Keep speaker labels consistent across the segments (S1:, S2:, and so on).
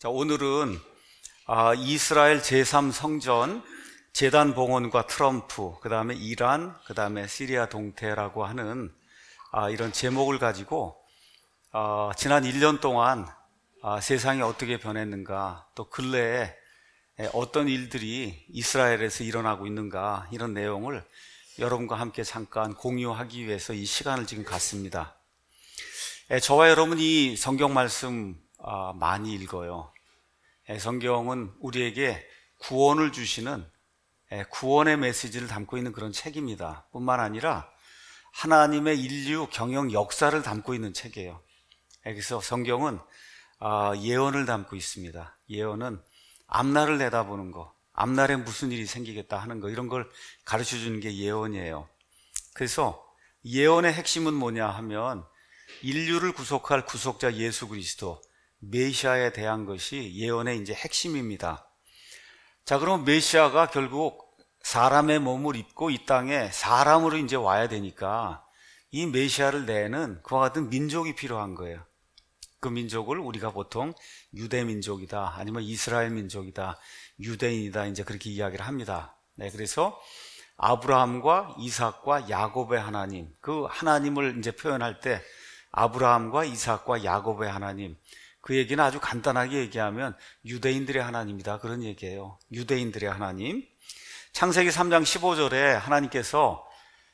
S1: 자, 오늘은 이스라엘 제3성전 재단 봉헌과 트럼프, 그 다음에 이란, 그 다음에 시리아 동태라고 하는 이런 제목을 가지고 지난 1년 동안 세상이 어떻게 변했는가, 또 근래에 어떤 일들이 이스라엘에서 일어나고 있는가, 이런 내용을 여러분과 함께 잠깐 공유하기 위해서 이 시간을 지금 갖습니다. 저와 여러분이 성경 말씀 많이 읽어요. 성경은 우리에게 구원을 주시는 구원의 메시지를 담고 있는 그런 책입니다. 뿐만 아니라 하나님의 인류 경영 역사를 담고 있는 책이에요. 그래서 성경은 예언을 담고 있습니다. 예언은 앞날을 내다보는 거, 앞날에 무슨 일이 생기겠다 하는 거, 이런 걸 가르쳐 주는 게 예언이에요. 그래서 예언의 핵심은 뭐냐 하면 인류를 구속할 구속자 예수 그리스도, 메시아에 대한 것이 예언의 이제 핵심입니다. 자, 그럼 메시아가 결국 사람의 몸을 입고 이 땅에 사람으로 이제 와야 되니까 이 메시아를 내는 그와 같은 민족이 필요한 거예요. 그 민족을 우리가 보통 유대 민족이다, 아니면 이스라엘 민족이다, 유대인이다, 이제 그렇게 이야기를 합니다. 그래서 아브라함과 이삭과 야곱의 하나님, 그 하나님을 이제 표현할 때 아브라함과 이삭과 야곱의 하나님, 그 얘기는 아주 간단하게 얘기하면 유대인들의 하나님이다, 그런 얘기예요. 유대인들의 하나님. 창세기 3장 15절에 하나님께서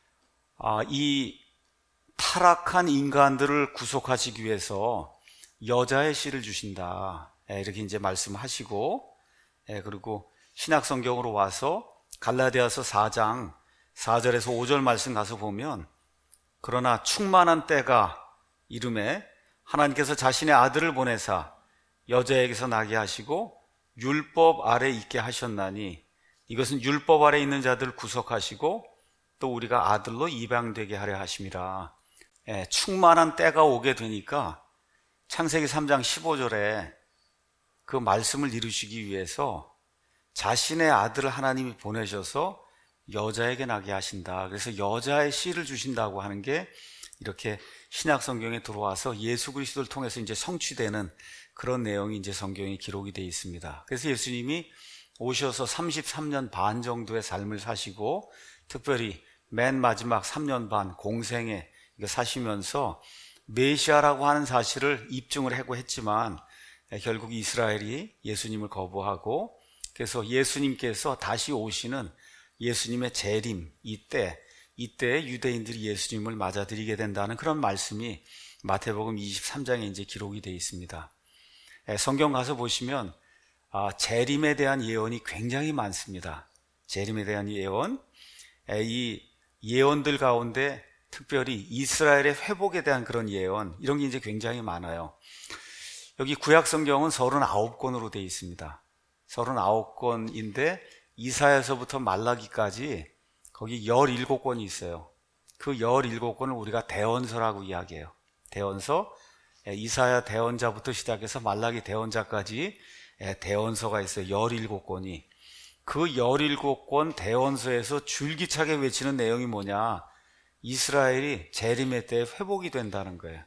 S1: 이 타락한 인간들을 구속하시기 위해서 여자의 씨를 주신다, 이렇게 이제 말씀하시고, 그리고 신약 성경으로 와서 갈라디아서 4장 4절에서 5절 말씀 가서 보면, 그러나 충만한 때가 이름에 하나님께서 자신의 아들을 보내사 여자에게서 나게 하시고 율법 아래 있게 하셨나니, 이것은 율법 아래 있는 자들을 구속하시고 또 우리가 아들로 입양되게 하려 하심이라. 충만한 때가 오게 되니까 창세기 3장 15절에 그 말씀을 이루시기 위해서 자신의 아들을 하나님이 보내셔서 여자에게 나게 하신다. 그래서 여자의 씨를 주신다고 하는 게 이렇게 신약 성경에 들어와서 예수 그리스도를 통해서 이제 성취되는 그런 내용이 이제 성경에 기록이 되어 있습니다. 그래서 예수님이 오셔서 33년 반 정도의 삶을 사시고, 특별히 맨 마지막 3년 반 공생에 사시면서 메시아라고 하는 사실을 입증을 하고 했지만, 결국 이스라엘이 예수님을 거부하고, 그래서 예수님께서 다시 오시는 예수님의 재림, 이때 유대인들이 예수님을 맞아들이게 된다는 그런 말씀이 마태복음 23장에 이제 기록이 되어 있습니다. 성경 가서 보시면 재림에 대한 예언이 굉장히 많습니다. 재림에 대한 예언, 이 예언들 가운데 특별히 이스라엘의 회복에 대한 그런 예언, 이런 게 이제 굉장히 많아요. 여기 구약 성경은 39권으로 되어 있습니다. 39권인데 이사야서부터 말라기까지 거기 17권이 있어요. 그 17권을 우리가 대언서라고 이야기해요. 대언서, 이사야 대언자부터 시작해서 말라기 대언자까지 대언서가 있어요. 17권이. 그 17권 대언서에서 줄기차게 외치는 내용이 뭐냐? 이스라엘이 재림의 때에 회복이 된다는 거예요.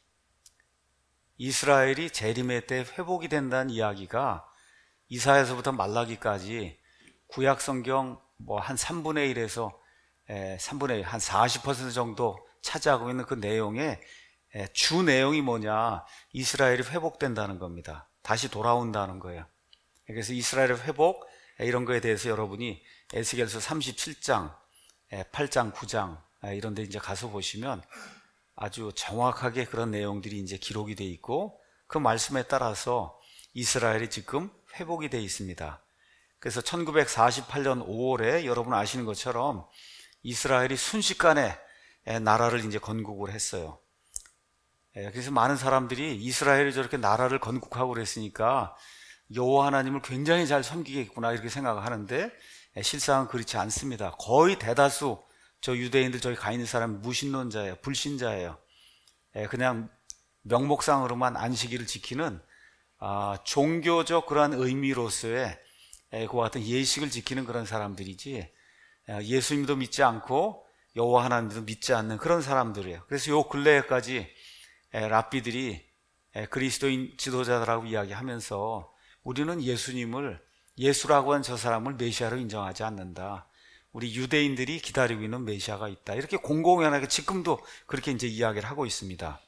S1: 이스라엘이 재림의 때에 회복이 된다는 이야기가 이사야서부터 말라기까지 구약 성경 한 3분의 1에서 3분의 1, 한 40% 정도 차지하고 있는 그 내용의 주 내용이 뭐냐? 이스라엘이 회복된다는 겁니다. 다시 돌아온다는 거예요. 그래서 이스라엘의 회복, 이런 거에 대해서 여러분이 에스겔서 37장, 8장, 9장 이런 데 이제 가서 보시면 아주 정확하게 그런 내용들이 이제 기록이 돼 있고, 그 말씀에 따라서 이스라엘이 지금 회복이 돼 있습니다. 그래서 1948년 5월에 여러분 아시는 것처럼 이스라엘이 순식간에 나라를 이제 건국을 했어요. 그래서 많은 사람들이 이스라엘이 저렇게 나라를 건국하고 그랬으니까 여호와 하나님을 굉장히 잘 섬기겠구나, 이렇게 생각을 하는데 실상은 그렇지 않습니다. 거의 대다수 저 유대인들, 저기 가 있는 사람은 무신론자예요. 불신자예요. 그냥 명목상으로만 안식일을 지키는 종교적 그러한 의미로서의 그와 같은 예식을 지키는 그런 사람들이지, 예수님도 믿지 않고 여호와 하나님도 믿지 않는 그런 사람들이에요. 그래서 요 근래에까지 랍비들이 그리스도인 지도자들하고 이야기하면서 우리는 예수님을, 예수라고 한 저 사람을 메시아로 인정하지 않는다. 우리 유대인들이 기다리고 있는 메시아가 있다. 이렇게 공공연하게 지금도 그렇게 이제 이야기를 하고 있습니다.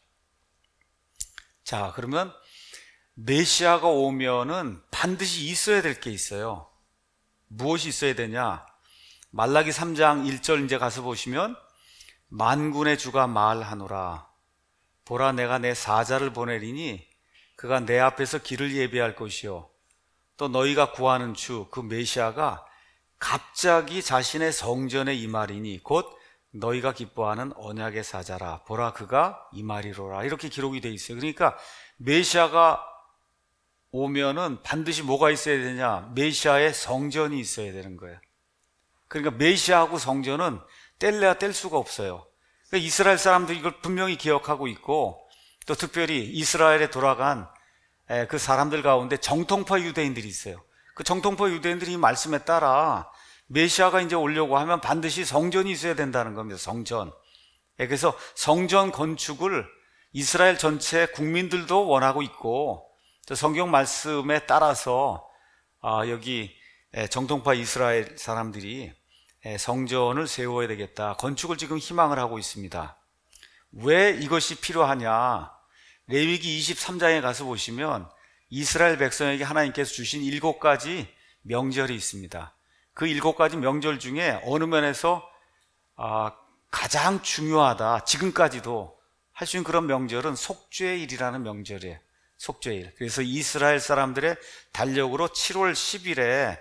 S1: 자, 그러면 메시아가 오면은 반드시 있어야 될 게 있어요. 무엇이 있어야 되냐? 말라기 3장 1절 이제 가서 보시면 만군의 주가 말하노라. 보라, 내가 내 사자를 보내리니 그가 내 앞에서 길을 예비할 것이요. 또 너희가 구하는 주, 그 메시아가 갑자기 자신의 성전에 임하리니 곧 너희가 기뻐하는 언약의 사자라. 보라, 그가 임하리로라. 이렇게 기록이 되어 있어요. 그러니까 메시아가 오면은 반드시 뭐가 있어야 되냐? 메시아의 성전이 있어야 되는 거예요. 그러니까 메시아하고 성전은 뗄래야 뗄 수가 없어요. 그러니까 이스라엘 사람들이 이걸 분명히 기억하고 있고, 또 특별히 이스라엘에 돌아간 그 사람들 가운데 정통파 유대인들이 있어요. 그 정통파 유대인들이 이 말씀에 따라 메시아가 이제 오려고 하면 반드시 성전이 있어야 된다는 겁니다. 성전. 그래서 성전 건축을 이스라엘 전체 국민들도 원하고 있고, 또 성경 말씀에 따라서 여기 정통파 이스라엘 사람들이 성전을 세워야 되겠다, 건축을 지금 희망을 하고 있습니다. 왜 이것이 필요하냐? 레위기 23장에 가서 보시면 이스라엘 백성에게 하나님께서 주신 7가지 명절이 있습니다. 그 7가지 명절 중에 어느 면에서 가장 중요하다, 지금까지도 할 수 있는 그런 명절은 속죄일이라는 명절이에요. 속죄일. 그래서 이스라엘 사람들의 달력으로 7월 10일에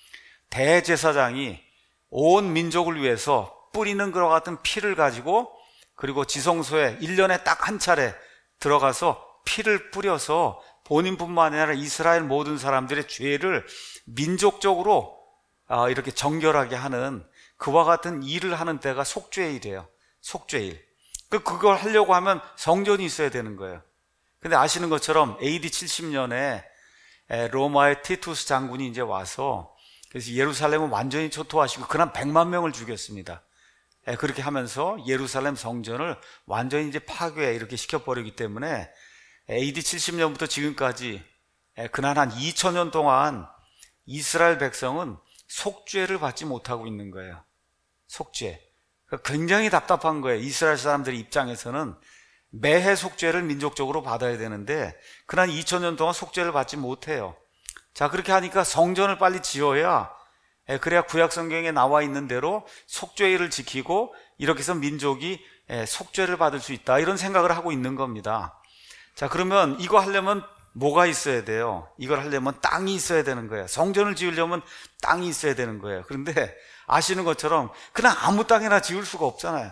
S1: 대제사장이 온 민족을 위해서 뿌리는 것과 같은 피를 가지고, 그리고 지성소에 1년에 딱 한 차례 들어가서 피를 뿌려서 본인뿐만 아니라 이스라엘 모든 사람들의 죄를 민족적으로 이렇게 정결하게 하는 그와 같은 일을 하는 때가 속죄일이에요. 속죄일. 그걸 하려고 하면 성전이 있어야 되는 거예요. 근데 아시는 것처럼 AD 70년에 로마의 티투스 장군이 이제 와서, 그래서 예루살렘을 완전히 초토화시키고 그날 100만 명을 죽였습니다. 그렇게 하면서 예루살렘 성전을 완전히 이제 파괴 이렇게 시켜버리기 때문에 AD 70년부터 지금까지 그날 한 2000년 동안 이스라엘 백성은 속죄를 받지 못하고 있는 거예요. 속죄. 굉장히 답답한 거예요. 이스라엘 사람들의 입장에서는 매해 속죄를 민족적으로 받아야 되는데 그날 2000년 동안 속죄를 받지 못해요. 자, 그렇게 하니까 성전을 빨리 지어야, 그래야 구약 성경에 나와 있는 대로 속죄일을 지키고 이렇게 해서 민족이 속죄를 받을 수 있다, 이런 생각을 하고 있는 겁니다. 자, 그러면 이거 하려면 뭐가 있어야 돼요? 이걸 하려면 땅이 있어야 되는 거예요. 성전을 지으려면 땅이 있어야 되는 거예요. 그런데 아시는 것처럼 그냥 아무 땅이나 지을 수가 없잖아요.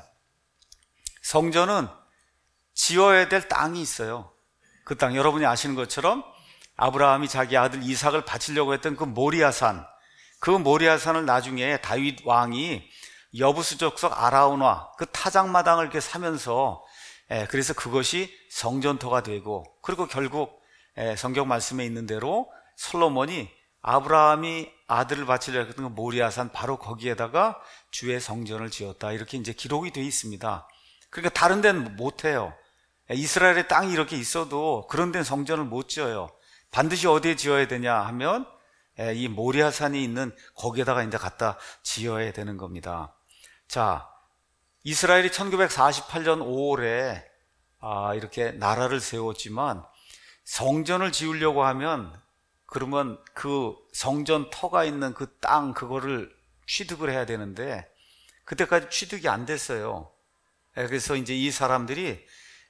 S1: 성전은 지어야 될 땅이 있어요. 그 땅, 여러분이 아시는 것처럼 아브라함이 자기 아들 이삭을 바치려고 했던 그 모리아산, 그 모리아산을 나중에 다윗 왕이 여부수 족속 아라우나 그 타작마당을 이렇게 사면서, 그래서 그것이 성전터가 되고, 그리고 결국 성경 말씀에 있는 대로 솔로몬이 아브라함이 아들을 바치려고 했던 그 모리아산 바로 거기에다가 주의 성전을 지었다, 이렇게 이제 기록이 되어 있습니다. 그러니까 다른 데는 못 해요. 이스라엘의 땅이 이렇게 있어도 그런 데는 성전을 못 지어요. 반드시 어디에 지어야 되냐 하면 이 모리아산이 있는 거기에다가 이제 갖다 지어야 되는 겁니다. 자, 이스라엘이 1948년 5월에 이렇게 나라를 세웠지만 성전을 지으려고 하면, 그러면 그 성전 터가 있는 그 땅, 그거를 취득을 해야 되는데 그때까지 취득이 안 됐어요. 그래서 이제 이 사람들이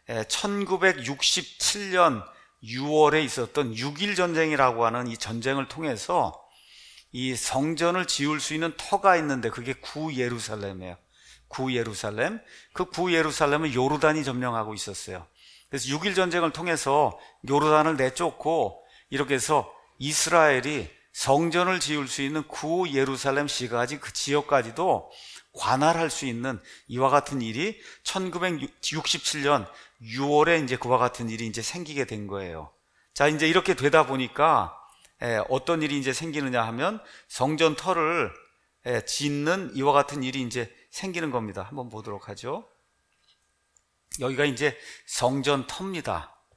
S1: 1967년 6월에 있었던 6.1 전쟁이라고 하는 이 전쟁을 통해서 이 성전을 지을 수 있는 터가 있는데 그게 구예루살렘이에요. 구예루살렘. 그 구예루살렘은 요르단이 점령하고 있었어요. 그래서 6.1 전쟁을 통해서 요르단을 내쫓고 이렇게 해서 이스라엘이 성전을 지을 수 있는 구예루살렘 시까지, 그 지역까지도 관할할 수 있는 이와 같은 일이 1967년 6월에 이제 그와 같은 일이 이제 생기게 된 거예요. 자, 이제 이렇게 되다 보니까 어떤 일이 이제 생기느냐 하면 성전 터를 짓는 이와 같은 일이 이제 생기는 겁니다. 한번 보도록 하죠. 여기가 이제 성전 터입니다.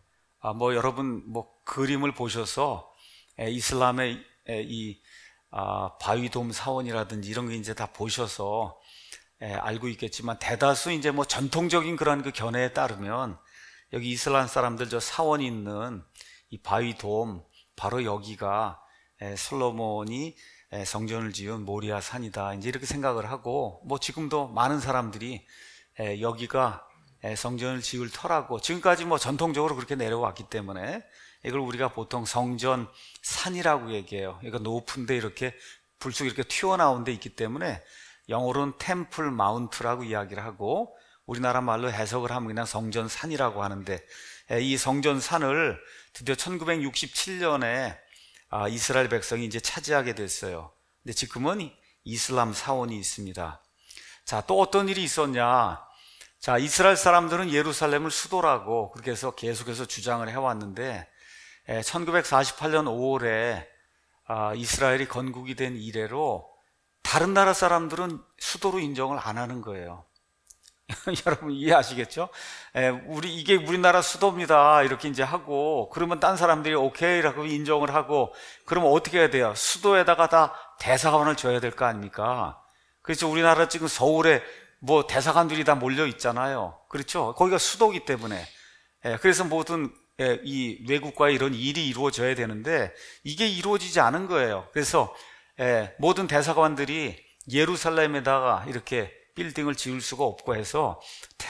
S1: 뭐 여러분 뭐 그림을 보셔서 이슬람의 이 바위돔 사원이라든지 이런 거 이제 다 보셔서 알고 있겠지만, 대다수 이제 뭐 전통적인 그런 그 견해에 따르면 여기 이슬람 사람들 저 사원이 있는 이 바위돔, 바로 여기가 솔로몬이 성전을 지은 모리아 산이다, 이제 이렇게 생각을 하고, 뭐 지금도 많은 사람들이 여기가 성전을 지을 터라고, 지금까지 뭐 전통적으로 그렇게 내려왔기 때문에 이걸 우리가 보통 성전 산이라고 얘기해요. 그러니까 높은데 이렇게 불쑥 이렇게 튀어나온 데 있기 때문에 영어로는 템플 마운트라고 이야기를 하고, 우리나라 말로 해석을 하면 그냥 성전 산이라고 하는데, 이 성전 산을 드디어 1967년에 이스라엘 백성이 이제 차지하게 됐어요. 근데 지금은 이슬람 사원이 있습니다. 자, 또 어떤 일이 있었냐? 자, 이스라엘 사람들은 예루살렘을 수도라고 그렇게 해서 계속해서 주장을 해왔는데, 1948년 5월에 이스라엘이 건국이 된 이래로 다른 나라 사람들은 수도로 인정을 안 하는 거예요. 여러분 이해하시겠죠? 이게 우리나라 수도입니다, 이렇게 이제 하고, 그러면 딴 사람들이 오케이라고 인정을 하고, 그러면 어떻게 해야 돼요? 수도에다가 다 대사관을 줘야 될 거 아닙니까? 그렇죠. 우리나라 지금 서울에 뭐 대사관들이 다 몰려 있잖아요. 그렇죠. 거기가 수도기 때문에. 그래서 모든 이 외국과의 이런 일이 이루어져야 되는데 이게 이루어지지 않은 거예요. 그래서 모든 대사관들이 예루살렘에다가 이렇게 빌딩을 지을 수가 없고 해서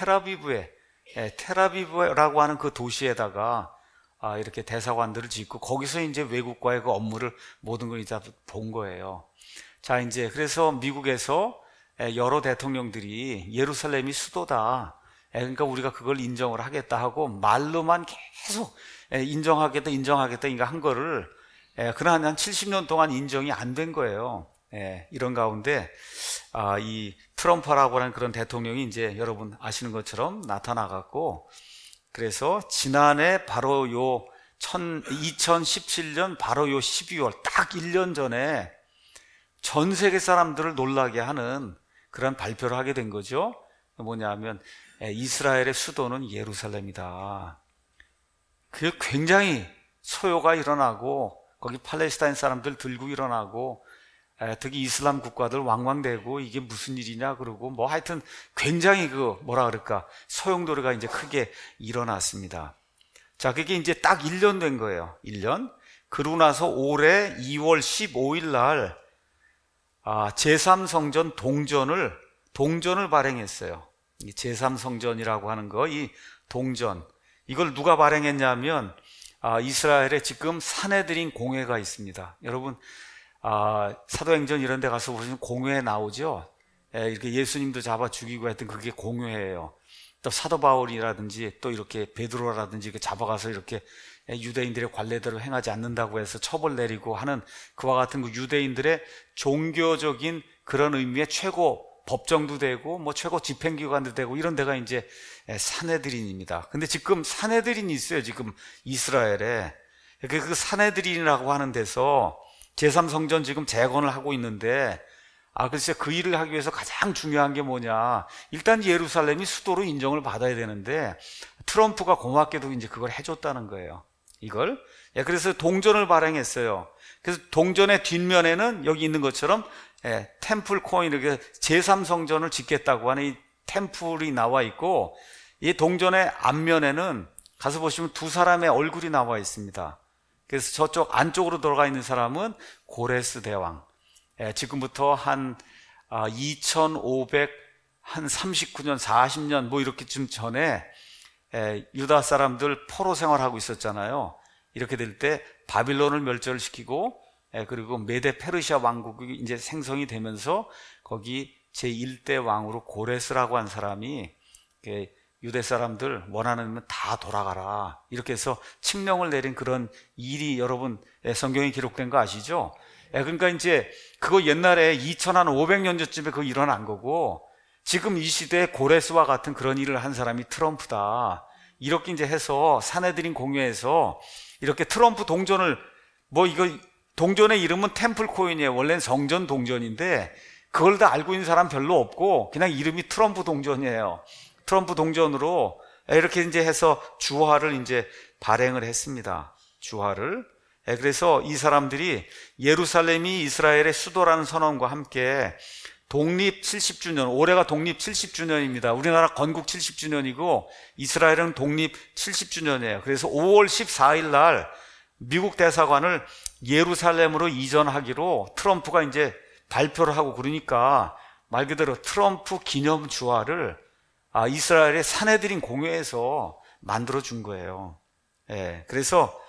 S1: 테라비브라고 하는 그 도시에다가 이렇게 대사관들을 짓고, 거기서 이제 외국과의 그 업무를 모든 걸 이제 본 거예요. 자, 이제 그래서 미국에서 여러 대통령들이 예루살렘이 수도다, 그러니까 우리가 그걸 인정을 하겠다 하고 말로만 계속 인정하겠다 그러니까 한 거를 그러나 한 70년 동안 인정이 안 된 거예요. 이런 가운데 이 트럼프라고 하는 그런 대통령이 이제 여러분 아시는 것처럼 나타나갖고, 그래서 지난해 바로 요 2017년 바로 요 12월 딱 1년 전에 전 세계 사람들을 놀라게 하는 그런 발표를 하게 된 거죠. 뭐냐면 이스라엘의 수도는 예루살렘이다. 그게 굉장히 소요가 일어나고, 거기 팔레스타인 사람들 들고 일어나고, 특히 이슬람 국가들 왕왕대고 이게 무슨 일이냐 그러고, 뭐 하여튼 굉장히 소용돌이가 이제 크게 일어났습니다. 자, 그게 이제 딱 1년 된 거예요. 1년. 그러고 나서 올해 2월 15일 날 제3성전 동전을 발행했어요. 이 제3성전이라고 하는 거, 이 동전, 이걸 누가 발행했냐면 이스라엘에 지금 산헤드린 공회가 있습니다. 여러분 사도행전 이런 데 가서 보시면 공회에 나오죠. 이렇게 예수님도 잡아 죽이고 했던 그게 공회예요. 또 사도 바울이라든지 또 이렇게 베드로라든지 이렇게 잡아가서 이렇게 유대인들의 관례대로 행하지 않는다고 해서 처벌 내리고 하는 그와 같은 그 유대인들의 종교적인 그런 의미의 최고 법정도 되고 뭐 최고 집행기관도 되고 이런 데가 이제 산헤드린입니다. 근데 지금 산헤드린이 있어요. 지금 이스라엘에. 그 산헤드린이라고 하는 데서 제3성전 지금 재건을 하고 있는데, 글쎄 그 일을 하기 위해서 가장 중요한 게 뭐냐. 일단 예루살렘이 수도로 인정을 받아야 되는데 트럼프가 고맙게도 이제 그걸 해줬다는 거예요. 이걸. 그래서 동전을 발행했어요. 그래서 동전의 뒷면에는 여기 있는 것처럼 템플 코인, 이렇게 제3성전을 짓겠다고 하는 이 템플이 나와 있고, 이 동전의 앞면에는 가서 보시면 두 사람의 얼굴이 나와 있습니다. 그래서 저쪽 안쪽으로 들어가 있는 사람은 고레스 대왕. 지금부터 한 2539년, 40년 뭐 이렇게쯤 전에 유다 사람들 포로 생활하고 있었잖아요. 이렇게 될 때 바빌론을 멸절시키고, 그리고 메데 페르시아 왕국이 이제 생성이 되면서 거기 제1대 왕으로 고레스라고 한 사람이 유대 사람들 원하는 다 돌아가라, 이렇게 해서 칙령을 내린 그런 일이 여러분 성경에 기록된 거 아시죠? 그러니까 이제 그거 옛날에 2500년 전쯤에 그거 일어난 거고, 지금 이 시대에 고레스와 같은 그런 일을 한 사람이 트럼프다, 이렇게 이제 해서 산헤드린 공회에서 이렇게 트럼프 동전을, 이거 동전의 이름은 템플 코인이에요. 원래는 성전 동전인데 그걸 다 알고 있는 사람 별로 없고 그냥 이름이 트럼프 동전이에요. 트럼프 동전으로 이렇게 이제 해서 주화를 이제 발행을 했습니다. 주화를. 그래서 이 사람들이 예루살렘이 이스라엘의 수도라는 선언과 함께 독립 70주년, 올해가 독립 70주년입니다. 우리나라 건국 70주년이고 이스라엘은 독립 70주년이에요. 그래서 5월 14일 날 미국 대사관을 예루살렘으로 이전하기로 트럼프가 이제 발표를 하고, 그러니까 말 그대로 트럼프 기념 주화를 이스라엘의 사내들인 공회에서 만들어 준 거예요. 그래서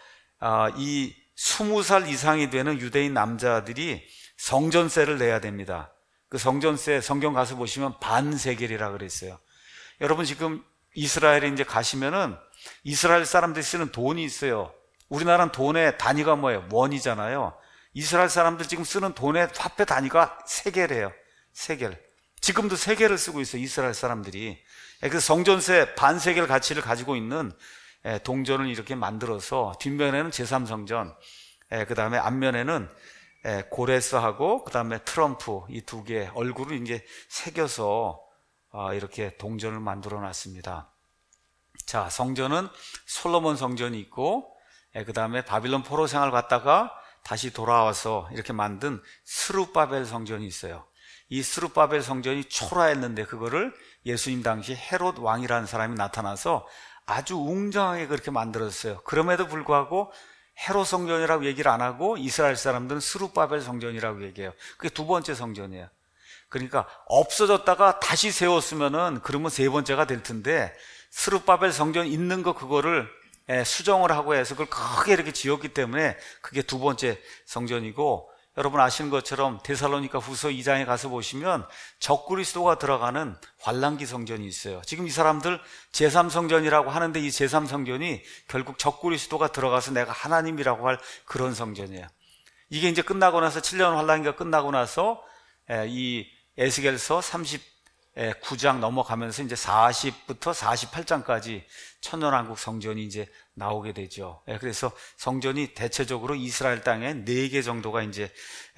S1: 이 20살 이상이 되는 유대인 남자들이 성전세를 내야 됩니다. 그 성전세 성경 가서 보시면 반세겔이라 그랬어요. 여러분 지금 이스라엘에 이제 가시면은 이스라엘 사람들이 쓰는 돈이 있어요. 우리나라는 돈의 단위가 뭐예요? 원이잖아요. 이스라엘 사람들 지금 쓰는 돈의 화폐 단위가 세겔이에요. 세겔. 지금도 세겔을 쓰고 있어요. 이스라엘 사람들이. 그래서 성전세 반세겔 가치를 가지고 있는 동전을 이렇게 만들어서 뒷면에는 제3성전, 그 다음에 앞면에는 고레스하고 그 다음에 트럼프 이 두 개의 얼굴을 이제 새겨서 이렇게 동전을 만들어 놨습니다. 자, 성전은 솔로몬 성전이 있고, 그 다음에 바빌론 포로 생활 갔다가 다시 돌아와서 이렇게 만든 스룹바벨 성전이 있어요. 이 스룹바벨 성전이 초라했는데 그거를 예수님 당시 헤롯 왕이라는 사람이 나타나서 아주 웅장하게 그렇게 만들었어요. 그럼에도 불구하고 헤롯 성전이라고 얘기를 안 하고 이스라엘 사람들은 스룹바벨 성전이라고 얘기해요. 그게 두 번째 성전이에요. 그러니까 없어졌다가 다시 세웠으면은 그러면 세 번째가 될 텐데, 스룹바벨 성전 있는 거 그거를 수정을 하고 해서 그걸 크게 이렇게 지었기 때문에 그게 두 번째 성전이고, 여러분 아시는 것처럼 데살로니가 후서 2장에 가서 보시면 적그리스도가 들어가는 환란기 성전이 있어요. 지금 이 사람들 제3성전이라고 하는데 이 제3성전이 결국 적그리스도가 들어가서 내가 하나님이라고 할 그런 성전이에요. 이게 이제 끝나고 나서 7년 환란기가 끝나고 나서 이 에스겔서 39장 넘어가면서 이제 40부터 48장까지 천년왕국 성전이 이제 나오게 되죠. 그래서 성전이 대체적으로 이스라엘 땅에 4개 정도가 이제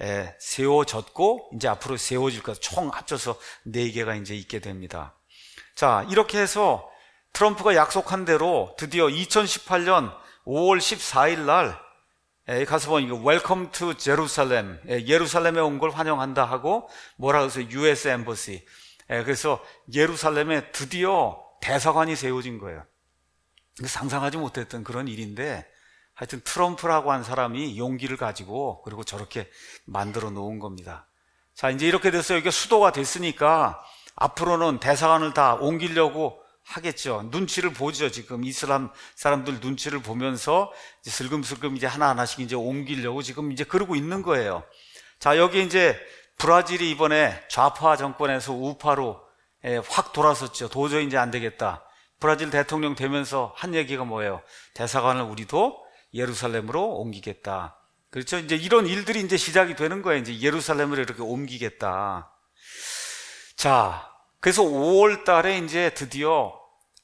S1: 세워졌고, 이제 앞으로 세워질 것, 총 합쳐서 4개가 이제 있게 됩니다. 자, 이렇게 해서 트럼프가 약속한 대로 드디어 2018년 5월 14일 날 가서 보니까 Welcome to Jerusalem, 예루살렘에 온 걸 환영한다 하고 뭐라 그래서 US Embassy, 그래서 예루살렘에 드디어 대사관이 세워진 거예요. 상상하지 못했던 그런 일인데, 하여튼 트럼프라고 한 사람이 용기를 가지고 그리고 저렇게 만들어 놓은 겁니다. 자, 이제 이렇게 돼서 여기가 수도가 됐으니까 앞으로는 대사관을 다 옮기려고 하겠죠. 눈치를 보죠. 지금 이슬람 사람들 눈치를 보면서 이제 슬금슬금 이제 하나하나씩 이제 옮기려고 지금 이제 그러고 있는 거예요. 자, 여기 이제 브라질이 이번에 좌파 정권에서 우파로 확 돌아섰죠. 도저히 이제 안 되겠다. 브라질 대통령 되면서 한 얘기가 뭐예요? 대사관을 우리도 예루살렘으로 옮기겠다. 그렇죠? 이제 이런 일들이 이제 시작이 되는 거예요. 이제 예루살렘으로 이렇게 옮기겠다. 자, 그래서 5월 달에 이제 드디어,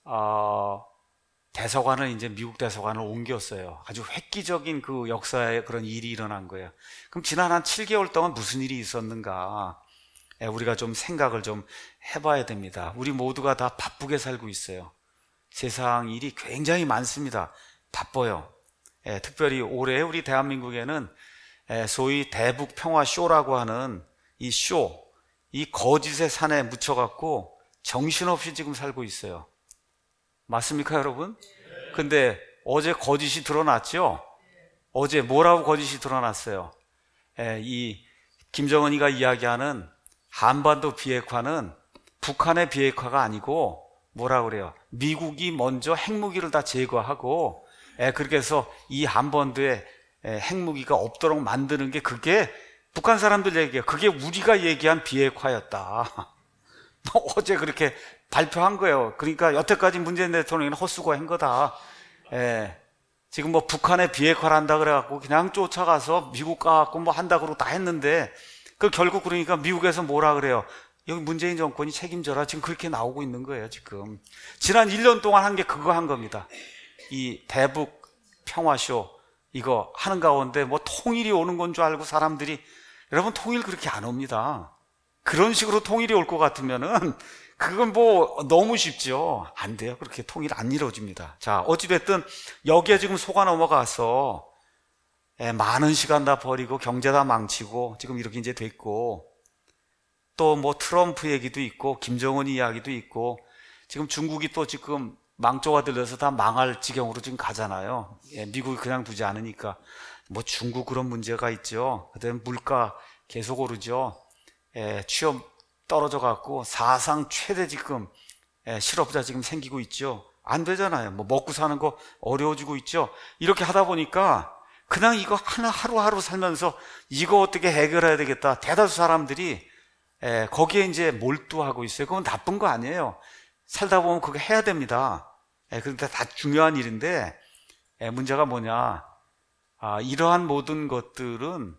S1: 대사관을 이제 미국 대사관을 옮겼어요. 아주 획기적인 그 역사의 그런 일이 일어난 거예요. 그럼 지난 한 7개월 동안 무슨 일이 있었는가? 우리가 좀 생각을 좀 해봐야 됩니다. 우리 모두가 다 바쁘게 살고 있어요. 세상 일이 굉장히 많습니다. 바빠요. 특별히 올해 우리 대한민국에는 소위 대북 평화 쇼라고 하는 이 쇼, 이 거짓의 산에 묻혀갖고 정신없이 지금 살고 있어요. 맞습니까, 여러분? 근데 어제 거짓이 드러났죠? 어제 뭐라고 거짓이 드러났어요? 이 김정은이가 이야기하는 한반도 비핵화는 북한의 비핵화가 아니고 뭐라 그래요? 미국이 먼저 핵무기를 다 제거하고 그렇게 해서 이 한반도에 핵무기가 없도록 만드는 게, 그게 북한 사람들 얘기예요. 그게 우리가 얘기한 비핵화였다. 어제 그렇게 발표한 거예요. 그러니까 여태까지 문재인 대통령은 헛수고한 거다. 지금 뭐 북한의 비핵화를 한다 그래갖고 그냥 쫓아가서 미국 가갖고 뭐 한다 그러고 다 했는데, 그 결국 그러니까 미국에서 뭐라 그래요? 여기 문재인 정권이 책임져라. 지금 그렇게 나오고 있는 거예요, 지금. 지난 1년 동안 한 게 그거 한 겁니다. 이 대북 평화쇼, 이거 하는 가운데 뭐 통일이 오는 건 줄 알고 사람들이, 여러분 통일 그렇게 안 옵니다. 그런 식으로 통일이 올 것 같으면은 그건 뭐 너무 쉽죠. 안 돼요. 그렇게 통일 안 이루어집니다. 자, 어찌됐든 여기에 지금 속아 넘어가서 많은 시간 다 버리고 경제 다 망치고 지금 이렇게 이제 됐고, 또 뭐 트럼프 얘기도 있고 김정은 이야기도 있고, 지금 중국이 또 지금 망조가 들려서 다 망할 지경으로 지금 가잖아요. 미국이 그냥 두지 않으니까. 뭐 중국 그런 문제가 있죠. 그다음에 물가 계속 오르죠. 취업 떨어져 갖고 사상 최대 지금 실업자 지금 생기고 있죠. 안 되잖아요. 뭐 먹고 사는 거 어려워지고 있죠. 이렇게 하다 보니까 그냥 이거 하루하루 살면서 이거 어떻게 해결해야 되겠다. 대다수 사람들이 거기에 이제 몰두하고 있어요. 그건 나쁜 거 아니에요. 살다 보면 그거 해야 됩니다. 그런데 다 중요한 일인데, 문제가 뭐냐. 이러한 모든 것들은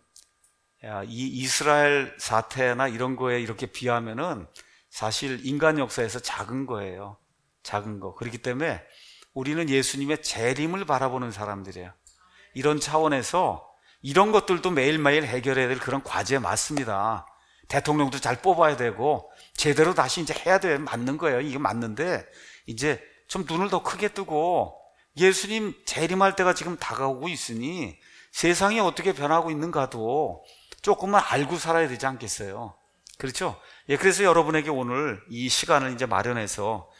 S1: 이 이스라엘 사태나 이런 거에 이렇게 비하면은 사실 인간 역사에서 작은 거예요. 작은 거. 그렇기 때문에 우리는 예수님의 재림을 바라보는 사람들이에요. 이런 차원에서 이런 것들도 매일매일 해결해야 될 그런 과제에 맞습니다. 대통령도 잘 뽑아야 되고 제대로 다시 이제 해야 돼. 맞는 거예요. 이게 맞는데 이제 좀 눈을 더 크게 뜨고 예수님 재림할 때가 지금 다가오고 있으니 세상이 어떻게 변하고 있는가도 조금만 알고 살아야 되지 않겠어요? 그렇죠? 그래서 여러분에게 오늘 이 시간을 이제 마련해서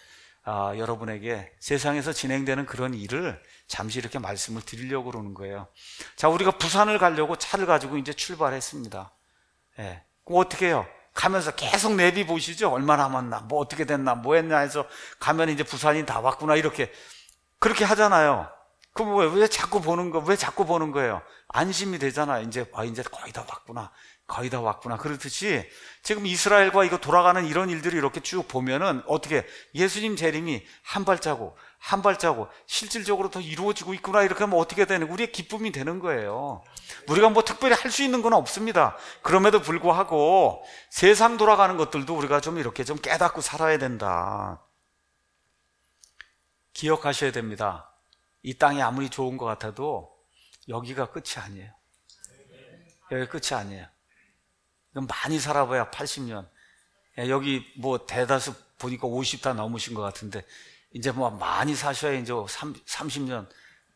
S1: 여러분에게 세상에서 진행되는 그런 일을 잠시 이렇게 말씀을 드리려고 그러는 거예요. 자, 우리가 부산을 가려고 차를 가지고 이제 출발했습니다. 그럼 어떻게 해요? 가면서 계속 내비 보시죠? 얼마나 남았나, 뭐 어떻게 됐나, 뭐 했나 해서 가면 이제 부산이 다 왔구나, 이렇게. 그렇게 하잖아요. 그럼 왜 자꾸 보는 거, 왜 자꾸 보는 거예요? 안심이 되잖아요. 이제 거의 다 왔구나. 거의 다 왔구나. 그렇듯이 지금 이스라엘과 이거 돌아가는 이런 일들이 이렇게 쭉 보면은 어떻게 예수님 재림이 한 발자국 실질적으로 더 이루어지고 있구나. 이렇게 하면 어떻게 되는, 우리의 기쁨이 되는 거예요. 우리가 뭐 특별히 할 수 있는 건 없습니다. 그럼에도 불구하고 세상 돌아가는 것들도 우리가 좀 이렇게 좀 깨닫고 살아야 된다. 기억하셔야 됩니다. 이 땅이 아무리 좋은 것 같아도 여기가 끝이 아니에요. 여기 끝이 아니에요. 많이 살아봐야 80년. 여기 뭐 대다수 보니까 50 다 넘으신 것 같은데 이제 뭐 많이 사셔야 이제 30년.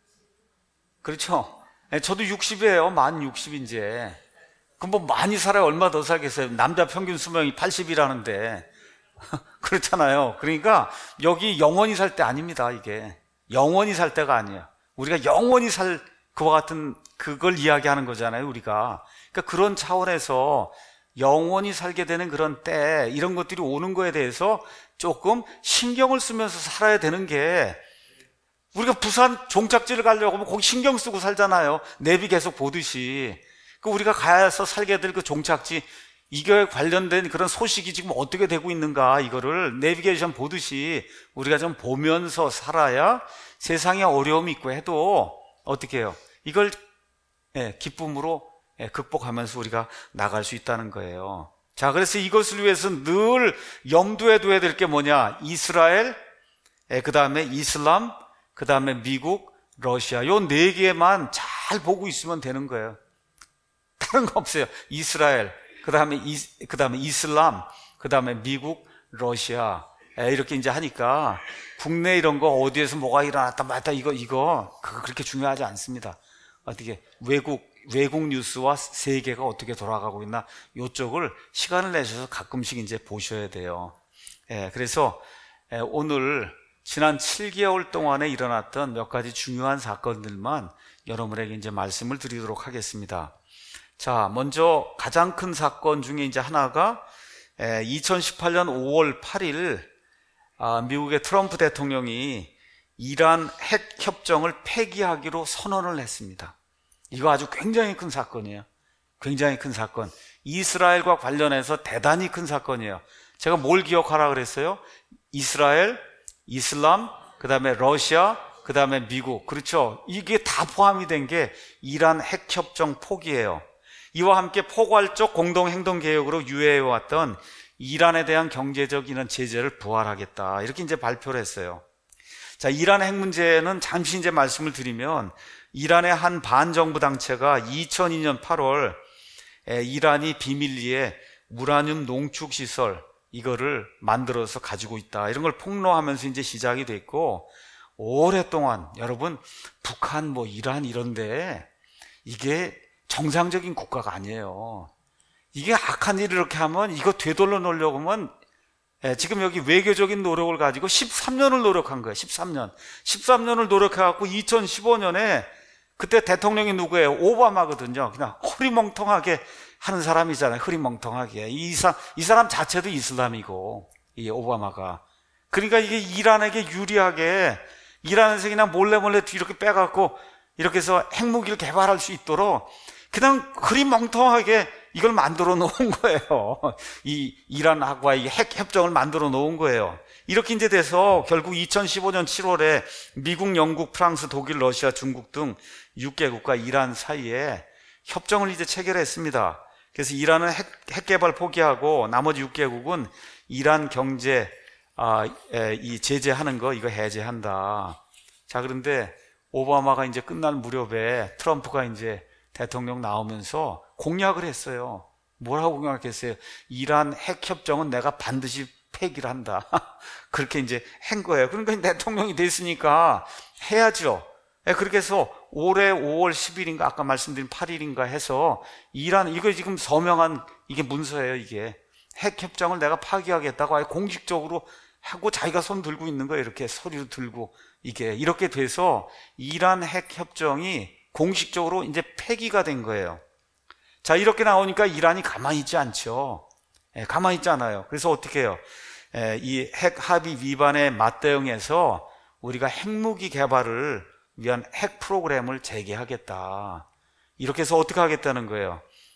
S1: 그렇죠? 저도 60이에요. 만 60 이제. 그럼 뭐 많이 살아야 얼마 더 살겠어요? 남자 평균 수명이 80이라는데. 그렇잖아요. 그러니까 여기 영원히 살 때 아닙니다. 이게 영원히 살 때가 아니에요. 우리가 영원히 살 그와 같은 그걸 이야기하는 거잖아요. 우리가. 그러니까 그런 차원에서 영원히 살게 되는 그런 때, 이런 것들이 오는 거에 대해서 조금 신경을 쓰면서 살아야 되는 게, 우리가 부산 종착지를 가려고 하면 거기 신경 쓰고 살잖아요. 내비 계속 보듯이. 우리가 가서 살게 될 그 종착지, 이거에 관련된 그런 소식이 지금 어떻게 되고 있는가, 이거를 내비게이션 보듯이 우리가 좀 보면서 살아야 세상에 어려움이 있고 해도 어떻게 해요? 이걸 기쁨으로 극복하면서 우리가 나갈 수 있다는 거예요. 자, 그래서 이것을 위해서 늘 염두에 둬야 될 게 뭐냐? 이스라엘, 그 다음에 이슬람, 그 다음에 미국, 러시아, 요 네 개만 잘 보고 있으면 되는 거예요. 다른 거 없어요. 이스라엘, 그 다음에 이슬람, 그 다음에 미국, 러시아. 이렇게 이제 하니까 국내 이런 거 어디에서 뭐가 일어났다 말다 그거 그렇게 중요하지 않습니다. 어떻게 외국 뉴스와 세계가 어떻게 돌아가고 있나, 이쪽을 시간을 내셔서 가끔씩 이제 보셔야 돼요. 그래서 오늘 지난 7개월 동안에 일어났던 몇 가지 중요한 사건들만 여러분에게 이제 말씀을 드리도록 하겠습니다. 자, 먼저 가장 큰 사건 중에 이제 하나가 2018년 5월 8일 미국의 트럼프 대통령이 이란 핵 협정을 폐기하기로 선언을 했습니다. 이거 아주 굉장히 큰 사건이에요. 굉장히 큰 사건. 이스라엘과 관련해서 대단히 큰 사건이에요. 제가 뭘 기억하라 그랬어요? 이스라엘, 이슬람, 그 다음에 러시아, 그 다음에 미국. 그렇죠? 이게 다 포함이 된 게 이란 핵협정 포기예요. 이와 함께 포괄적 공동행동개혁으로 유예해왔던 이란에 대한 경제적 이런 제재를 부활하겠다, 이렇게 이제 발표를 했어요. 자, 이란 핵 문제는 잠시 이제 말씀을 드리면, 이란의 한 반정부 단체가 2002년 8월 이란이 비밀리에 우라늄 농축 시설, 이거를 만들어서 가지고 있다. 이런 걸 폭로하면서 이제 시작이 됐고, 오랫동안 여러분 북한 뭐 이란 이런데 이게 정상적인 국가가 아니에요. 이게 악한 일을 이렇게 하면 이거 되돌려 놓으려고 하면 지금 여기 외교적인 노력을 가지고 13년을 노력한 거예요. 13년을 노력해갖고 2015년에 그때 대통령이 누구예요? 오바마거든요. 그냥 흐리멍텅하게 하는 사람이잖아요. 흐리멍텅하게. 이 사람 자체도 이슬람이고, 이 오바마가. 그러니까 이게 이란에게 유리하게, 이란에서 그냥 몰래 이렇게 빼갖고 이렇게 해서 핵무기를 개발할 수 있도록 그냥 흐리멍텅하게 이걸 만들어 놓은 거예요. 이 이란하고의 핵 협정을 만들어 놓은 거예요. 이렇게 이제 돼서 결국 2015년 7월에 미국, 영국, 프랑스, 독일, 러시아, 중국 등 6개국과 이란 사이에 협정을 이제 체결했습니다. 그래서 이란은 핵 개발 포기하고 나머지 6개국은 이란 경제 이 제재하는 거 이거 해제한다. 자, 그런데 오바마가 이제 끝날 무렵에 트럼프가 이제 대통령 나오면서 공약을 했어요. 뭐라고 공약했어요? 이란 핵 협정은 내가 반드시 폐기를 한다. 그렇게 이제 한 거예요. 그러니까 대통령이 됐으니까 해야죠. 그렇게 해서 올해 5월 10일인가 아까 말씀드린 8일인가 해서 이란 이거 지금 서명한 이게 문서예요. 이게 핵 협정을 내가 파기하겠다고 아예 공식적으로 하고 자기가 손 들고 있는 거예요. 이렇게 서류 들고 이게 이렇게 돼서 이란 핵 협정이 공식적으로 이제 폐기가 된 거예요. 자, 이렇게 나오니까 이란이 가만히 있지 않죠. 가만히 있지 않아요. 그래서 어떻게 해요? 이 핵 합의 위반에 맞대응해서 우리가 핵무기 개발을 위한 핵 프로그램을 재개하겠다. 이렇게 해서 어떻게 하겠다는 거예요?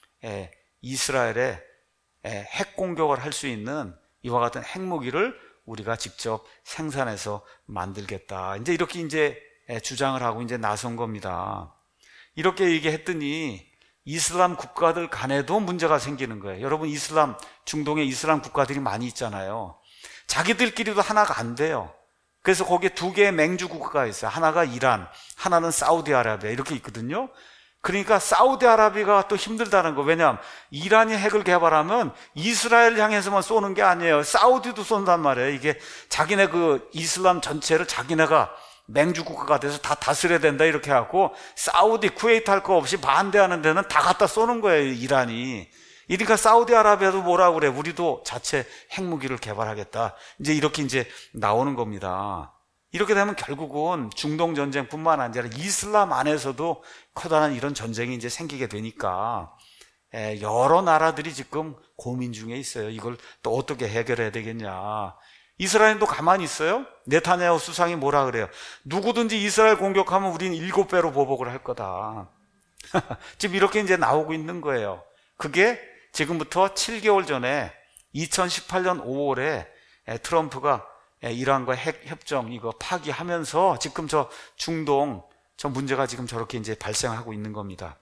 S1: 이스라엘에 핵 공격을 할 수 있는 이와 같은 핵무기를 우리가 직접 생산해서 만들겠다. 이제 이렇게 주장을 하고 이제 나선 겁니다. 이렇게 얘기했더니 이슬람 국가들 간에도 문제가 생기는 거예요. 여러분 중동에 이슬람 국가들이 많이 있잖아요. 자기들끼리도 하나가 안 돼요. 그래서 거기에 두 개의 맹주 국가가 있어요. 하나가 이란, 하나는 사우디아라비아 이렇게 있거든요. 그러니까 사우디아라비아가 또 힘들다는 거. 왜냐하면 이란이 핵을 개발하면 이스라엘 향해서만 쏘는 게 아니에요. 사우디도 쏜단 말이에요. 이게 자기네 그 이슬람 전체를 자기네가 맹주 국가가 돼서 다 다스려야 된다 이렇게 하고 사우디, 쿠웨이트 할 거 없이 반대하는 데는 다 갖다 쏘는 거예요. 이란이. 그러니까 사우디아라비아도 뭐라고 그래? 우리도 자체 핵무기를 개발하겠다. 이제 나오는 겁니다. 이렇게 되면 결국은 중동 전쟁뿐만 아니라 이슬람 안에서도 커다란 이런 전쟁이 이제 생기게 되니까 여러 나라들이 지금 고민 중에 있어요. 이걸 또 어떻게 해결해야 되겠냐. 이스라엘도 가만히 있어요? 네타냐후 수상이 뭐라 그래요? 누구든지 이스라엘 공격하면 우리는 7배로 보복을 할 거다. 지금 이렇게 이제 나오고 있는 거예요. 그게 지금부터 7개월 전에 2018년 5월에 트럼프가 이란과 핵 협정 이거 파기하면서 지금 저 중동 저 문제가 지금 저렇게 이제 발생하고 있는 겁니다.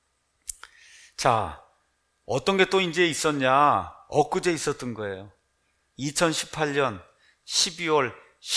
S1: 자, 어떤 게 또 이제 있었냐? 엊그제 있었던 거예요. 2018년 12월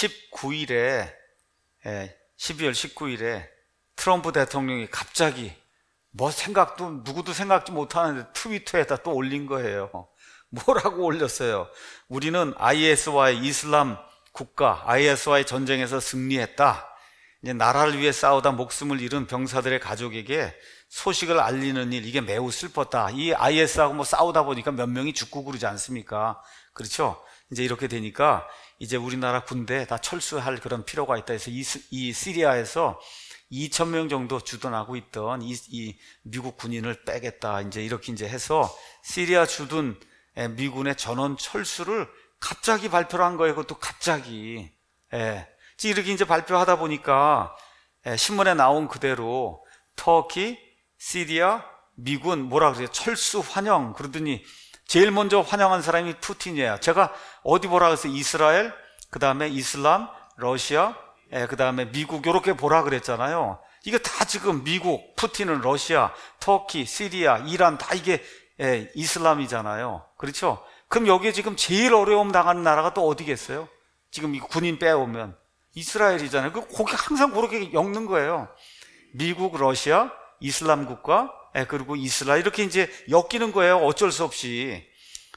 S1: 19일에 트럼프 대통령이 갑자기 누구도 생각지 못하는데 트위터에다 또 올린 거예요. 뭐라고 올렸어요? 우리는 IS와의 이슬람 국가, IS와의 전쟁에서 승리했다. 이제 나라를 위해 싸우다 목숨을 잃은 병사들의 가족에게 소식을 알리는 일, 이게 매우 슬펐다. 이 IS하고 뭐 싸우다 보니까 몇 명이 죽고 그러지 않습니까? 그렇죠? 이제 이렇게 되니까 이제 우리나라 군대 다 철수할 그런 필요가 있다 해서 이 시리아에서 2,000명 정도 주둔하고 있던 이 미국 군인을 빼겠다. 이제 이렇게 이제 해서 시리아 주둔 미군의 전원 철수를 갑자기 발표를 한 거예요. 그것도 갑자기. 이렇게 이제 발표하다 보니까 신문에 나온 그대로 터키, 시리아, 미군 뭐라 그래요? 철수 환영. 그러더니 제일 먼저 환영한 사람이 푸틴이에요. 제가 어디 보라 그랬어요? 이스라엘, 그 다음에 이슬람, 러시아, 그 다음에 미국 이렇게 보라 그랬잖아요. 이게 다 지금 미국, 푸틴은 러시아, 터키, 시리아, 이란 다 이게 이슬람이잖아요. 그렇죠? 그럼 여기에 지금 제일 어려움 당하는 나라가 또 어디겠어요? 지금 이 군인 빼오면 이스라엘이잖아요. 거기 항상 그렇게 엮는 거예요. 미국, 러시아, 이슬람 국가, 그리고 이스라엘 이렇게 이제 엮이는 거예요. 어쩔 수 없이.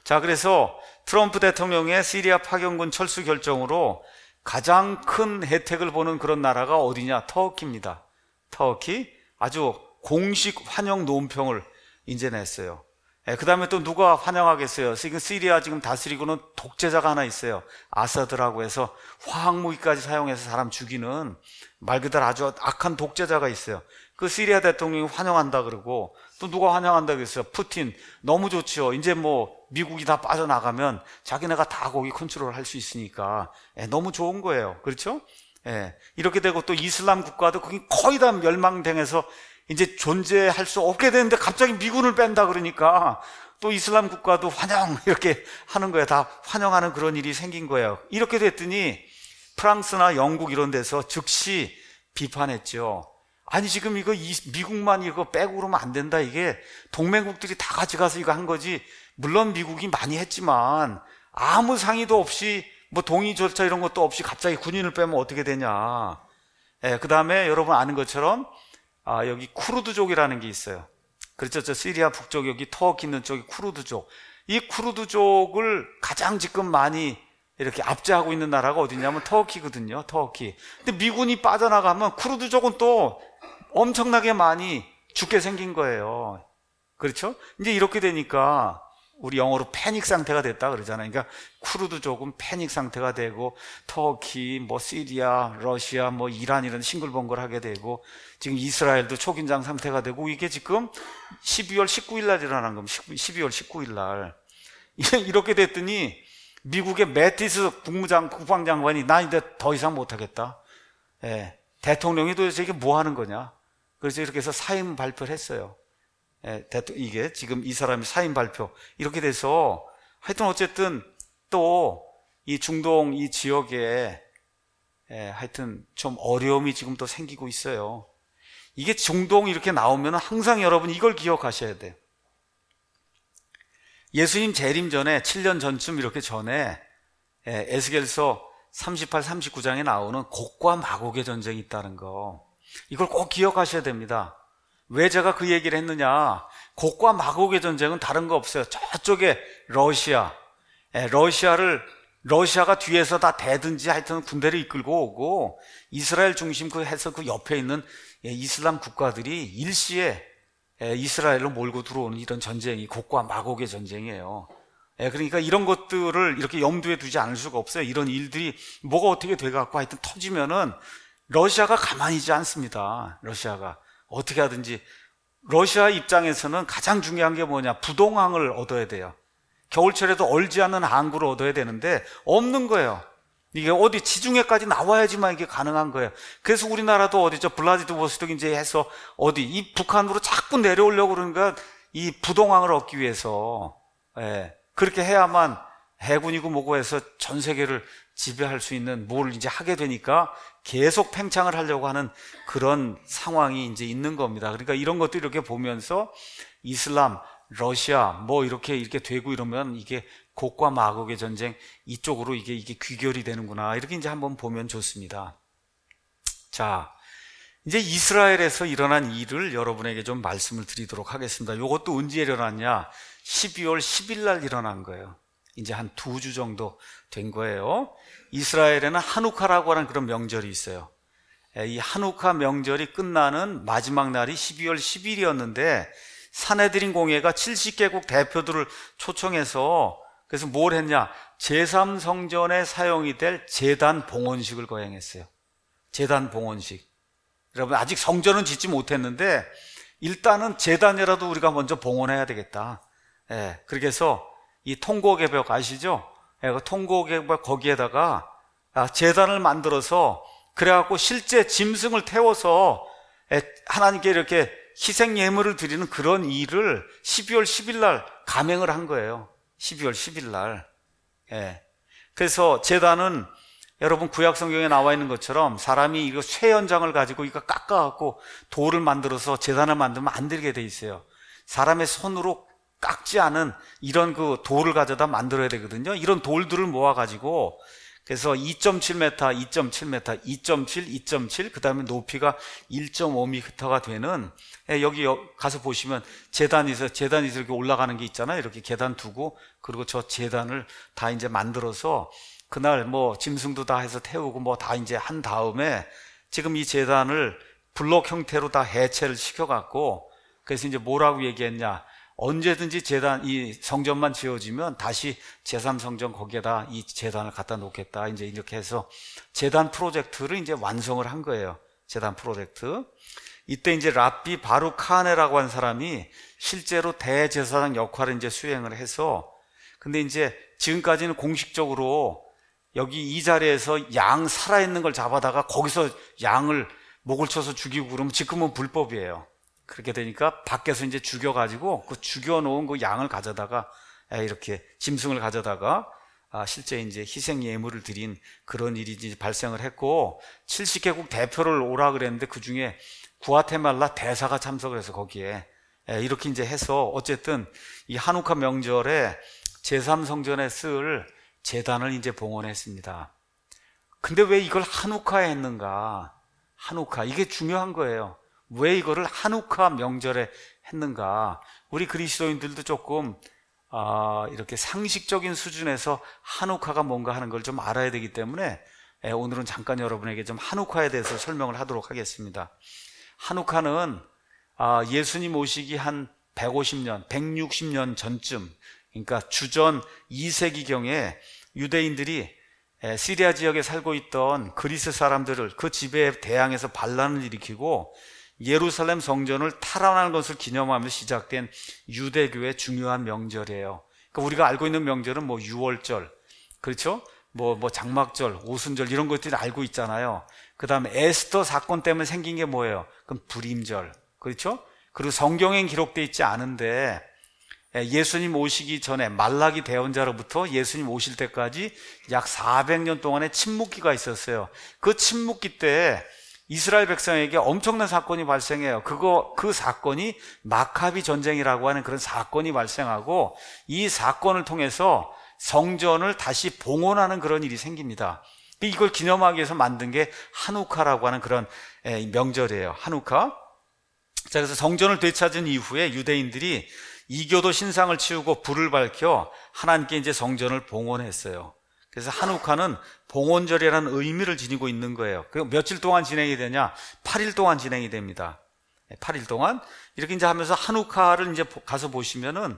S1: 자, 그래서 트럼프 대통령의 시리아 파견군 철수 결정으로 가장 큰 혜택을 보는 그런 나라가 어디냐? 터키입니다. 터키 아주 공식 환영 논평을 이제 냈어요. 그 다음에 또 누가 환영하겠어요? 지금 시리아 지금 다스리고는 독재자가 하나 있어요. 아사드라고 해서 화학무기까지 사용해서 사람 죽이는 말 그대로 아주 악한 독재자가 있어요. 그 시리아 대통령이 환영한다 그러고, 또 누가 환영한다 그랬어요? 푸틴. 너무 좋죠. 이제 뭐 미국이 다 빠져나가면 자기네가 다 거기 컨트롤 할 수 있으니까 너무 좋은 거예요. 그렇죠? 이렇게 되고, 또 이슬람 국가도 거기 거의 다 멸망당해서 이제 존재할 수 없게 되는데 갑자기 미군을 뺀다 그러니까 또 이슬람 국가도 환영 이렇게 하는 거예요. 다 환영하는 그런 일이 생긴 거예요. 이렇게 됐더니 프랑스나 영국 이런 데서 즉시 비판했죠. 아니 지금 이거 미국만 이거 빼고 그러면 안 된다. 이게 동맹국들이 다 같이 가서 이거 한 거지. 물론 미국이 많이 했지만 아무 상의도 없이 뭐 동의 절차 이런 것도 없이 갑자기 군인을 빼면 어떻게 되냐. 그 다음에 여러분 아는 것처럼 여기 쿠르드족이라는 게 있어요. 그렇죠. 저 시리아 북쪽 여기 터키 있는 쪽이 쿠르드족. 이 쿠르드족을 가장 지금 많이 이렇게 압제하고 있는 나라가 어디냐면 터키거든요. 터키. 근데 미군이 빠져나가면 쿠르드족은 또 엄청나게 많이 죽게 생긴 거예요. 그렇죠? 이제 이렇게 되니까 우리 영어로 패닉 상태가 됐다 그러잖아요. 그러니까 쿠르드족은 패닉 상태가 되고, 터키, 뭐 시리아, 러시아, 뭐 이란 이런 싱글벙글 하게 되고, 지금 이스라엘도 초긴장 상태가 되고, 이게 지금 12월 19일 날 일어난 겁니다. 12월 19일 날. 이렇게 됐더니 미국의 매티스 국방장관이 나 이제 더 이상 못하겠다. 대통령이 도대체 이게 뭐 하는 거냐. 그래서 이렇게 해서 사임 발표를 했어요. 이게 지금 이 사람이 사임 발표 이렇게 돼서 하여튼 어쨌든 또 이 중동 이 지역에 하여튼 좀 어려움이 지금 또 생기고 있어요. 이게 중동 이렇게 나오면 항상 여러분 이걸 기억하셔야 돼요. 예수님 재림 전에 7년 전쯤 이렇게 전에 에스겔서 38, 39장에 나오는 곡과 마곡의 전쟁이 있다는 거, 이걸 꼭 기억하셔야 됩니다. 왜 제가 그 얘기를 했느냐? 곡과 마곡의 전쟁은 다른 거 없어요. 저쪽에 러시아가 뒤에서 다 대든지 하여튼 군대를 이끌고 오고, 이스라엘 중심 해서 그 옆에 있는 이슬람 국가들이 일시에 이스라엘로 몰고 들어오는 이런 전쟁이 곡과 마곡의 전쟁이에요. 그러니까 이런 것들을 이렇게 염두에 두지 않을 수가 없어요. 이런 일들이 뭐가 어떻게 돼갖고 하여튼 터지면은 러시아가 가만히 있지 않습니다. 러시아가 어떻게 하든지. 러시아 입장에서는 가장 중요한 게 뭐냐? 부동항을 얻어야 돼요. 겨울철에도 얼지 않는 항구를 얻어야 되는데 없는 거예요. 이게 어디 지중해까지 나와야지만 이게 가능한 거예요. 그래서 우리나라도 어디죠? 블라디보스토크 이제 해서 어디 이 북한으로 자꾸 내려오려고 그러니까 이 부동항을 얻기 위해서 그렇게 해야만 해군이고 뭐고 해서 전 세계를 지배할 수 있는 뭘 이제 하게 되니까 계속 팽창을 하려고 하는 그런 상황이 이제 있는 겁니다. 그러니까 이런 것도 이렇게 보면서 이슬람, 러시아 뭐 이렇게 되고 이러면 이게 곡과 마곡의 전쟁 이쪽으로 이게 귀결이 되는구나. 이렇게 이제 한번 보면 좋습니다. 자, 이제 이스라엘에서 일어난 일을 여러분에게 좀 말씀을 드리도록 하겠습니다. 이것도 언제 일어났냐? 12월 10일 날 일어난 거예요. 이제 한 2주 정도 된 거예요. 이스라엘에는 하누카라고 하는 그런 명절이 있어요. 이 하누카 명절이 끝나는 마지막 날이 12월 10일이었는데 산헤드린 공회가 70개국 대표들을 초청해서 그래서 뭘 했냐? 제3성전에 사용이 될 제단 봉헌식을 거행했어요. 제단 봉헌식. 여러분 아직 성전은 짓지 못했는데 일단은 제단이라도 우리가 먼저 봉헌해야 되겠다. 그렇게 해서 이 통곡의 벽 아시죠? 그 통곡의 벽 거기에다가 제단을 만들어서 그래갖고 실제 짐승을 태워서 하나님께 이렇게 희생 예물을 드리는 그런 일을 12월 10일 날 감행을 한 거예요. 12월 10일 날. 그래서 제단은 여러분 구약 성경에 나와 있는 것처럼 사람이 이거 쇠 연장을 가지고 이거 깎아갖고 돌을 만들어서 제단을 만들면 안 되게 돼 있어요. 사람의 손으로 깎지 않은 이런 그 돌을 가져다 만들어야 되거든요. 이런 돌들을 모아가지고 그래서 2.7m, 2.7m, 2.7, 2.7, 그 다음에 높이가 1.5m가 되는, 여기 가서 보시면 재단이 이렇게 올라가는 게 있잖아요. 이렇게 계단 두고, 그리고 저 재단을 다 이제 만들어서 그날 뭐 짐승도 다 해서 태우고 뭐 다 이제 한 다음에 지금 이 재단을 블록 형태로 다 해체를 시켜갖고, 그래서 이제 뭐라고 얘기했냐. 언제든지 이 성전만 지어지면 다시 제3성전 거기에다 이 재단을 갖다 놓겠다. 이제 이렇게 해서 재단 프로젝트를 이제 완성을 한 거예요. 재단 프로젝트. 이때 이제 랍비 바룩 카하네라고 한 사람이 실제로 대제사장 역할을 이제 수행을 해서, 근데 이제 지금까지는 공식적으로 여기 이 자리에서 양 살아있는 걸 잡아다가 거기서 양을 목을 쳐서 죽이고 그러면 지금은 불법이에요. 그렇게 되니까 밖에서 이제 죽여가지고 그 죽여놓은 그 양을 가져다가 이렇게 짐승을 가져다가 실제 이제 희생 예물을 드린 그런 일이 이제 발생을 했고, 70개국 대표를 오라 그랬는데 그 중에 구아테말라 대사가 참석을 해서 거기에 이렇게 이제 해서 어쨌든 이 하누카 명절에 제3성전에 쓸 제단을 이제 봉헌했습니다. 근데 왜 이걸 하누카에 했는가? 하누카, 이게 중요한 거예요. 왜 이거를 하누카 명절에 했는가? 우리 그리스도인들도 조금 이렇게 상식적인 수준에서 하누카가 뭔가 하는 걸 좀 알아야 되기 때문에 오늘은 잠깐 여러분에게 좀 하누카에 대해서 설명을 하도록 하겠습니다. 하누카는 예수님 오시기 한 150년, 160년 전쯤, 그러니까 주전 2세기경에 유대인들이 시리아 지역에 살고 있던 그리스 사람들을 그 지배에 대항해서 반란을 일으키고 예루살렘 성전을 탈환하는 것을 기념하며 시작된 유대교의 중요한 명절이에요. 그러니까 우리가 알고 있는 명절은 뭐 유월절, 그렇죠? 뭐 장막절, 오순절 이런 것들이 알고 있잖아요. 그 다음에 에스더 사건 때문에 생긴 게 뭐예요? 그럼 불임절, 그렇죠? 그리고 성경엔 기록되어 있지 않은데 예수님 오시기 전에 말라기 대언자로부터 예수님 오실 때까지 약 400년 동안의 침묵기가 있었어요. 그 침묵기 때 이스라엘 백성에게 엄청난 사건이 발생해요. 그 사건이 마카비 전쟁이라고 하는 그런 사건이 발생하고, 이 사건을 통해서 성전을 다시 봉헌하는 그런 일이 생깁니다. 이걸 기념하기 위해서 만든 게 하누카라고 하는 그런 명절이에요. 하누카. 자, 그래서 성전을 되찾은 이후에 유대인들이 이교도 신상을 치우고 불을 밝혀 하나님께 이제 성전을 봉헌했어요. 그래서 하누카는 봉헌절이라는 의미를 지니고 있는 거예요. 그 며칠 동안 진행이 되냐? 8일 동안 진행이 됩니다. 8일 동안 이렇게 이제 하면서 하누카를 이제 가서 보시면은,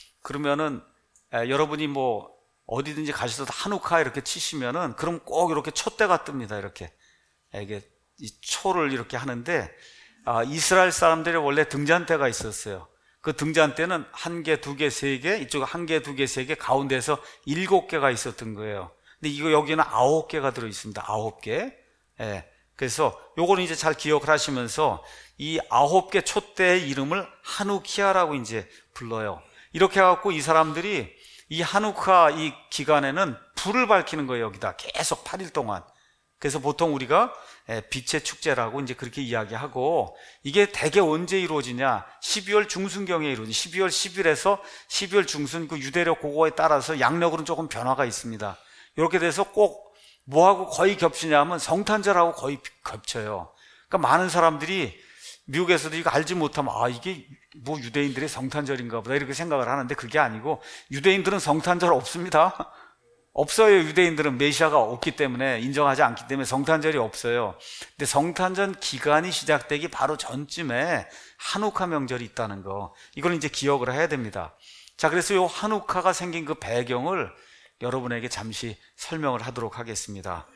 S1: 그러면은 여러분이 뭐 어디든지 가셔서 하누카 이렇게 치시면은 그럼 꼭 이렇게 촛대가 뜹니다. 이렇게 이게 이 초를 이렇게 하는데, 이스라엘 사람들이 원래 등잔대가 있었어요. 그 등잔대는 1개, 2개, 3개, 이쪽 1개, 2개, 3개, 가운데서 7개가 있었던 거예요. 근데 이거 여기는 9개가 들어 있습니다. 9개. 예. 그래서 요거는 이제 잘 기억을 하시면서 이 9개 촛대의 이름을 하누키아라고 이제 불러요. 이렇게 해갖고 이 사람들이 이 하누카 이 기간에는 불을 밝히는 거예요. 여기다 계속 8일 동안. 그래서 보통 우리가 빛의 축제라고 이제 그렇게 이야기하고, 이게 대개 언제 이루어지냐? 12월 중순경에 이루어지. 12월 10일에서 12월 중순, 그 유대력 그거에 따라서 양력으로는 조금 변화가 있습니다. 이렇게 돼서 꼭 뭐하고 거의 겹치냐면 성탄절하고 거의 겹쳐요. 그러니까 많은 사람들이 미국에서도 이거 알지 못하면 이게 뭐 유대인들의 성탄절인가 보다 이렇게 생각을 하는데, 그게 아니고 유대인들은 성탄절 없습니다. 없어요. 유대인들은 메시아가 없기 때문에, 인정하지 않기 때문에 성탄절이 없어요. 근데 성탄절 기간이 시작되기 바로 전쯤에 하누카 명절이 있다는 거, 이걸 이제 기억을 해야 됩니다. 자, 그래서 이 하누카가 생긴 그 배경을 여러분에게 잠시 설명을 하도록 하겠습니다.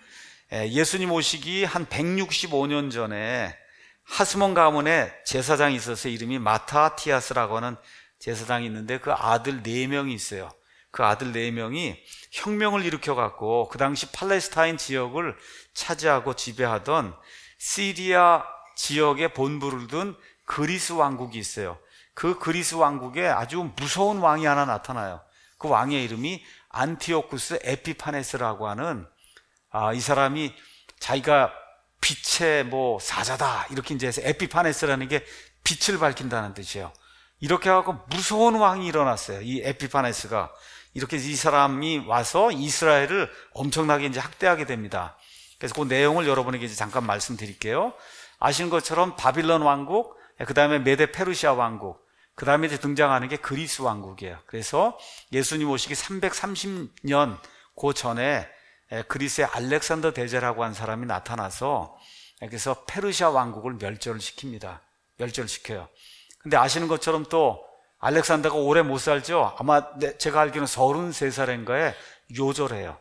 S1: 예수님 오시기 한 165년 전에 하스몬 가문에 제사장이 있어서 이름이 마타티아스라고 하는 제사장이 있는데, 그 아들 4명이 있어요. 그 아들 4명이 혁명을 일으켜갖고 그 당시 팔레스타인 지역을 차지하고 지배하던 시리아 지역에 본부를 둔 그리스 왕국이 있어요. 그 그리스 왕국에 아주 무서운 왕이 하나 나타나요. 그 왕의 이름이 안티오쿠스 에피파네스라고 하는, 이 사람이 자기가 빛의 뭐 사자다 이렇게 이제 해서 에피파네스라는 게 빛을 밝힌다는 뜻이에요. 이렇게 하고 무서운 왕이 일어났어요. 이 에피파네스가. 이렇게 이 사람이 와서 이스라엘을 엄청나게 이제 학대하게 됩니다. 그래서 그 내용을 여러분에게 이제 잠깐 말씀드릴게요. 아시는 것처럼 바빌론 왕국, 그 다음에 메데 페르시아 왕국, 그 다음에 이제 등장하는 게 그리스 왕국이에요. 그래서 예수님 오시기 330년 그 전에 그리스의 알렉산더 대제라고 한 사람이 나타나서 그래서 페르시아 왕국을 멸절을 시킵니다. 멸절을 시켜요. 근데 아시는 것처럼 또 알렉산더가 오래 못 살죠? 아마 제가 알기로는 33살인가에 요절해요.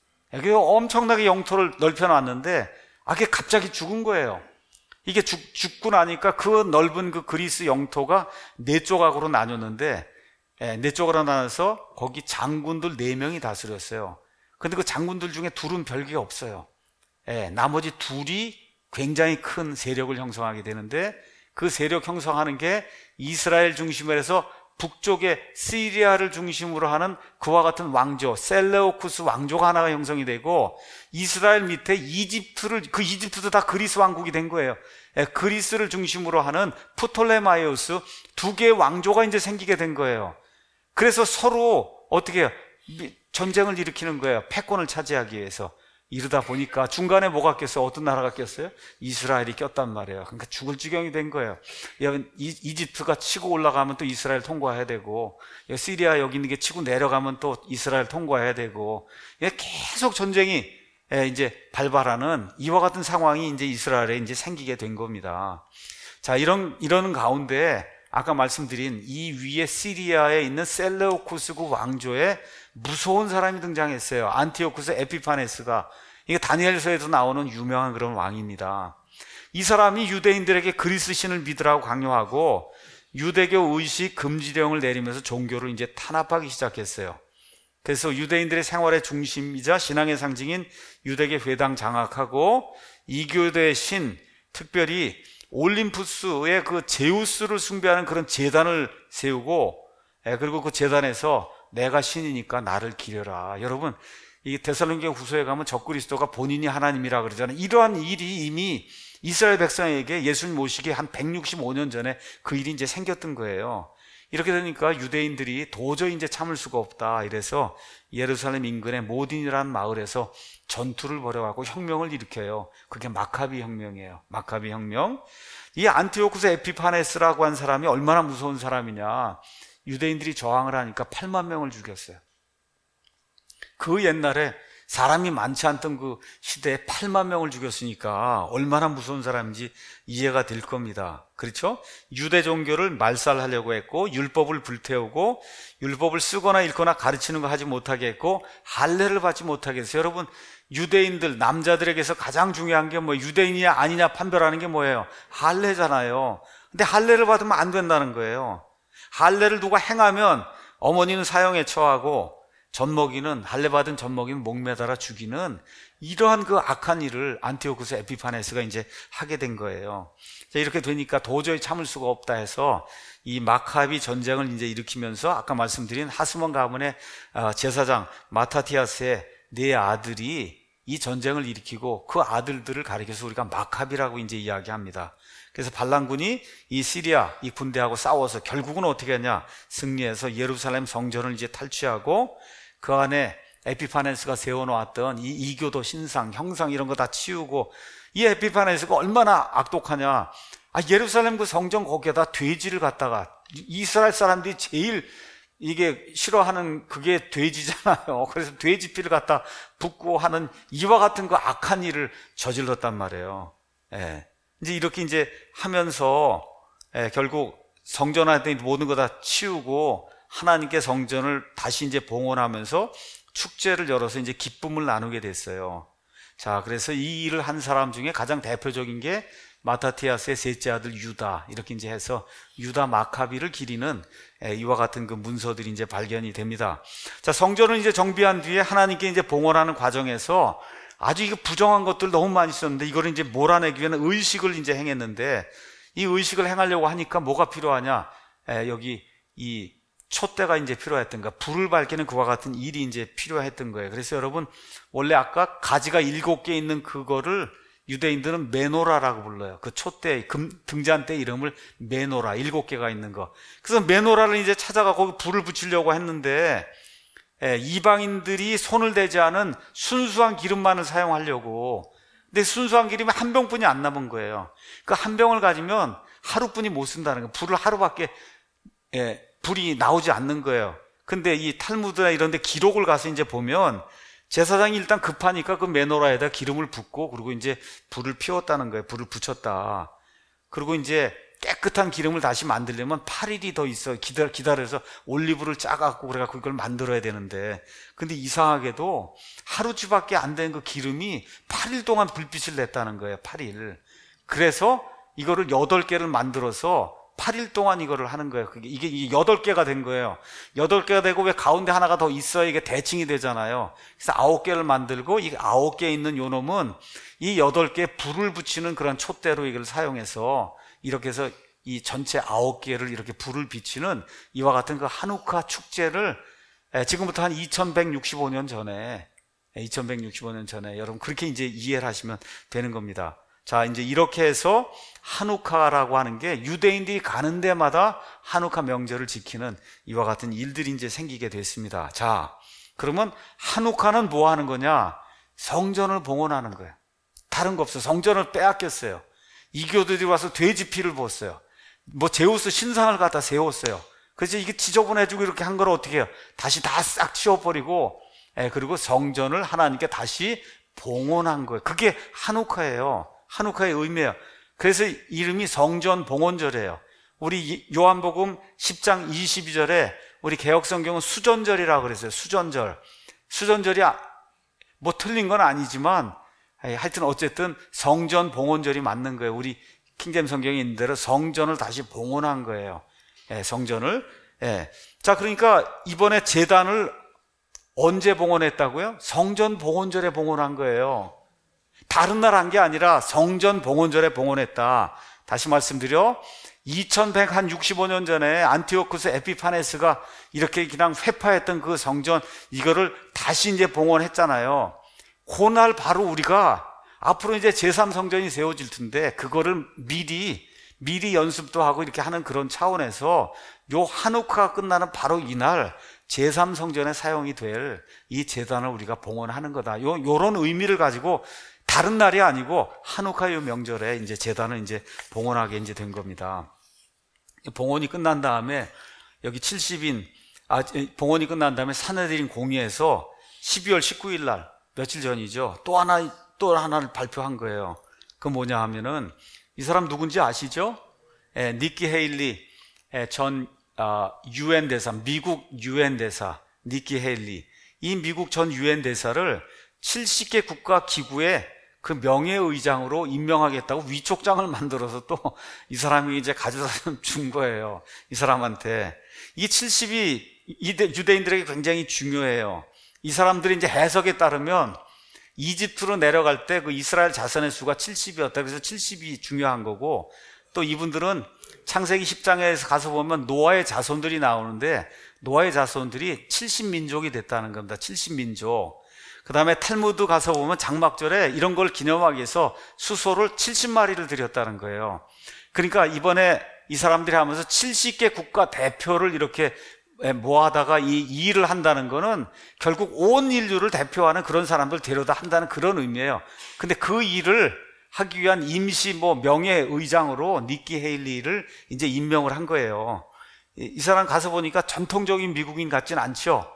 S1: 엄청나게 영토를 넓혀놨는데 그게 갑자기 죽은 거예요. 이게 죽고 나니까 그 넓은 그 그리스 영토가 4조각으로 나뉘었는데 4조각으로 나눠서 거기 장군들 4명이 다스렸어요. 근데 그 장군들 중에 둘은 별게 없어요. 나머지 둘이 굉장히 큰 세력을 형성하게 되는데 그 세력 형성하는 게 이스라엘 중심으로 해서 북쪽의 시리아를 중심으로 하는 그와 같은 왕조, 셀레우쿠스 왕조가 하나가 형성이 되고 이스라엘 밑에 이집트도 다 그리스 왕국이 된 거예요. 그리스를 중심으로 하는 프톨레마이오스 2개의 왕조가 이제 생기게 된 거예요. 그래서 서로 어떻게 해요? 전쟁을 일으키는 거예요. 패권을 차지하기 위해서. 이러다 보니까 중간에 뭐가 꼈어요? 어떤 나라가 꼈어요? 이스라엘이 꼈단 말이에요. 그러니까 죽을 지경이 된 거예요. 이집트가 치고 올라가면 또 이스라엘 통과해야 되고, 시리아 여기 있는 게 치고 내려가면 또 이스라엘 통과해야 되고, 계속 전쟁이 이제 발발하는 이와 같은 상황이 이제 이스라엘에 이제 생기게 된 겁니다. 자, 이러는 가운데 아까 말씀드린 이 위에 시리아에 있는 셀레우쿠스 그 왕조에 무서운 사람이 등장했어요. 안티오쿠스 에피파네스가. 이게 다니엘서에도 나오는 유명한 그런 왕입니다. 이 사람이 유대인들에게 그리스 신을 믿으라고 강요하고 유대교 의식 금지령을 내리면서 종교를 이제 탄압하기 시작했어요. 그래서 유대인들의 생활의 중심이자 신앙의 상징인 유대계 회당 장악하고 이교도의 신, 특별히 올림푸스의 그 제우스를 숭배하는 그런 제단을 세우고, 그리고 그 제단에서 내가 신이니까 나를 기려라. 여러분, 이 데살로니가 후서에 가면 적그리스도가 본인이 하나님이라 그러잖아요. 이러한 일이 이미 이스라엘 백성에게 예수님 오시기 한 165년 전에 그 일이 이제 생겼던 거예요. 이렇게 되니까 유대인들이 도저히 이제 참을 수가 없다. 이래서 예루살렘 인근의 모딘이라는 마을에서 전투를 벌여가고 혁명을 일으켜요. 그게 마카비 혁명이에요. 마카비 혁명. 이 안티오쿠스 에피파네스라고 한 사람이 얼마나 무서운 사람이냐. 유대인들이 저항을 하니까 8만 명을 죽였어요. 그 옛날에 사람이 많지 않던 그 시대에 8만 명을 죽였으니까 얼마나 무서운 사람인지 이해가 될 겁니다. 그렇죠? 유대 종교를 말살하려고 했고, 율법을 불태우고, 율법을 쓰거나 읽거나 가르치는 거 하지 못하게 했고, 할례를 받지 못하게 했어요. 여러분, 유대인들, 남자들에게서 가장 중요한 게 뭐 유대인이냐 아니냐 판별하는 게 뭐예요? 할례잖아요. 근데 할례를 받으면 안 된다는 거예요. 할례를 누가 행하면 어머니는 사형에 처하고 젖먹이는, 할례받은 젖먹이는 목매달아 죽이는 이러한 그 악한 일을 안티오쿠스 에피파네스가 이제 하게 된 거예요. 이렇게 되니까 도저히 참을 수가 없다 해서 이 마카비 전쟁을 이제 일으키면서 아까 말씀드린 하스몬 가문의 제사장 마타티아스의 4아들이 이 전쟁을 일으키고 그 아들들을 가리켜서 우리가 마카비라고 이제 이야기합니다. 그래서 반란군이 이 시리아 이 군대하고 싸워서 결국은 어떻게 했냐? 승리해서 예루살렘 성전을 이제 탈취하고 그 안에 에피파네스가 세워놓았던 이 이교도 신상, 형상 이런 거 다 치우고, 이 에피파네스가 얼마나 악독하냐. 예루살렘 그 성전 거기에다 돼지를 갖다가, 이스라엘 사람들이 제일 이게 싫어하는 그게 돼지잖아요. 그래서 돼지 피를 갖다 붓고 하는 이와 같은 그 악한 일을 저질렀단 말이에요. 이제 이렇게 이제 하면서 결국 성전 안에 모든 거 다 치우고 하나님께 성전을 다시 이제 봉헌하면서 축제를 열어서 이제 기쁨을 나누게 됐어요. 자, 그래서 이 일을 한 사람 중에 가장 대표적인 게 마타티아스의 셋째 아들 유다, 이렇게 이제 해서 유다 마카비를 기리는 이와 같은 그 문서들이 이제 발견이 됩니다. 자, 성전을 이제 정비한 뒤에 하나님께 이제 봉헌하는 과정에서 아주 이거 부정한 것들 너무 많이 있었는데 이거를 이제 몰아내기 위해는 의식을 이제 행했는데, 이 의식을 행하려고 하니까 뭐가 필요하냐? 여기 이 촛대가 이제 필요했던 거야. 불을 밝히는 그와 같은 일이 이제 필요했던 거예요. 그래서 여러분, 원래 아까 가지가 7개 있는 그거를 유대인들은 메노라라고 불러요. 그 촛대, 등잔대 이름을 메노라, 7개가 있는 거. 그래서 메노라를 이제 찾아가 거기 불을 붙이려고 했는데, 이방인들이 손을 대지 않은 순수한 기름만을 사용하려고. 근데 순수한 기름이 한 병뿐이 안 남은 거예요. 그 한 병을 가지면 하루뿐이 못 쓴다는 거예요. 불을 하루밖에 불이 나오지 않는 거예요. 근데 이 탈무드나 이런 데 기록을 가서 이제 보면 제사장이 일단 급하니까 그 메노라에다 기름을 붓고 그리고 이제 불을 피웠다는 거예요. 불을 붙였다. 그리고 이제 깨끗한 기름을 다시 만들려면 8일이 더 있어. 기다려서 올리브를 짜갖고 그래갖고 이걸 만들어야 되는데, 근데 이상하게도 하루치밖에 안 된 그 기름이 8일 동안 불빛을 냈다는 거예요. 8일. 그래서 이거를 8개를 만들어서 8일 동안 이거를 하는 거예요. 이게 8개가 된 거예요. 8개가 되고 왜 가운데 하나가 더 있어야 이게 대칭이 되잖아요. 그래서 9개를 만들고 이 9개 있는 요 놈은 이 8개에 불을 붙이는 그런 촛대로 이걸 사용해서 이렇게 해서 이 전체 9개를 이렇게 불을 비치는 이와 같은 그 하누카 축제를 지금부터 한 2165년 전에 여러분 그렇게 이제 이해를 하시면 되는 겁니다. 자, 이제 이렇게 해서 하누카라고 하는 게 유대인들이 가는 데마다 하누카 명절을 지키는 이와 같은 일들이 이제 생기게 됐습니다. 자, 그러면 하누카는 뭐 하는 거냐? 성전을 봉헌하는 거예요. 다른 거 없어요. 성전을 빼앗겼어요. 이교도들이 와서 돼지 피를 부었어요. 뭐 제우스 신상을 갖다 세웠어요. 그래서 이게 지저분해지고 이렇게 한 걸 어떻게 해요? 다시 다 싹 치워버리고, 그리고 성전을 하나님께 다시 봉헌한 거예요. 그게 하누카예요. 하누카의 의미예요. 그래서 이름이 성전 봉헌절이에요. 우리 요한복음 10장 22절에 우리 개역성경은 수전절이라고 그랬어요. 수전절이 뭐 틀린 건 아니지만 하여튼 어쨌든 성전 봉헌절이 맞는 거예요. 우리 킹제임 성경에 있는 대로 성전을 다시 봉헌한 거예요. 성전을. 자, 그러니까 이번에 제단을 언제 봉헌했다고요? 성전 봉헌절에 봉헌한 거예요. 다른 날 한 게 아니라 성전 봉헌절에 봉헌했다. 다시 말씀드려, 2165년 전에 안티오쿠스 에피파네스가 이렇게 그냥 회파했던 그 성전, 이거를 다시 이제 봉헌했잖아요. 그날 바로 우리가 앞으로 이제 제3성전이 세워질 텐데 그거를 미리 연습도 하고 이렇게 하는 그런 차원에서 요 하누카가 끝나는 바로 이날 제3성전에 사용이 될 이 제단을 우리가 봉헌하는 거다. 요런 의미를 가지고 다른 날이 아니고 하누카의 명절에 이제 제단을 이제 봉헌하게 이제 된 겁니다. 봉헌이 끝난 다음에 여기 70인 봉헌이 끝난 다음에 사내들인 공의에서 12월 19일 날 며칠 전이죠. 또 하나를 발표한 거예요. 그 뭐냐 하면은 이 사람 누군지 아시죠? 니키 헤일리 전 UN 대사, 미국 UN 대사 니키 헤일리. 이 미국 전 UN 대사를 70개 국가 기구의 그 명예의장으로 임명하겠다고 위촉장을 만들어서 또 이 사람이 이제 가져다 준 거예요. 이 사람한테. 이 70이 유대인들에게 굉장히 중요해요. 이 사람들이 이제 해석에 따르면 이집트로 내려갈 때 그 이스라엘 자손의 수가 70이었다. 그래서 70이 중요한 거고, 또 이분들은 창세기 10장에서 가서 보면 노아의 자손들이 나오는데 노아의 자손들이 70민족이 됐다는 겁니다. 70민족. 그 다음에 탈무드 가서 보면 장막절에 이런 걸 기념하기 위해서 수소를 70마리를 드렸다는 거예요. 그러니까 이번에 이 사람들이 하면서 70개 국가 대표를 이렇게 모아다가 이 일을 한다는 거는 결국 온 인류를 대표하는 그런 사람들 데려다 한다는 그런 의미예요. 근데 그 일을 하기 위한 임시 명예의장으로 니키 헤일리를 이제 임명을 한 거예요. 이 사람 가서 보니까 전통적인 미국인 같진 않죠.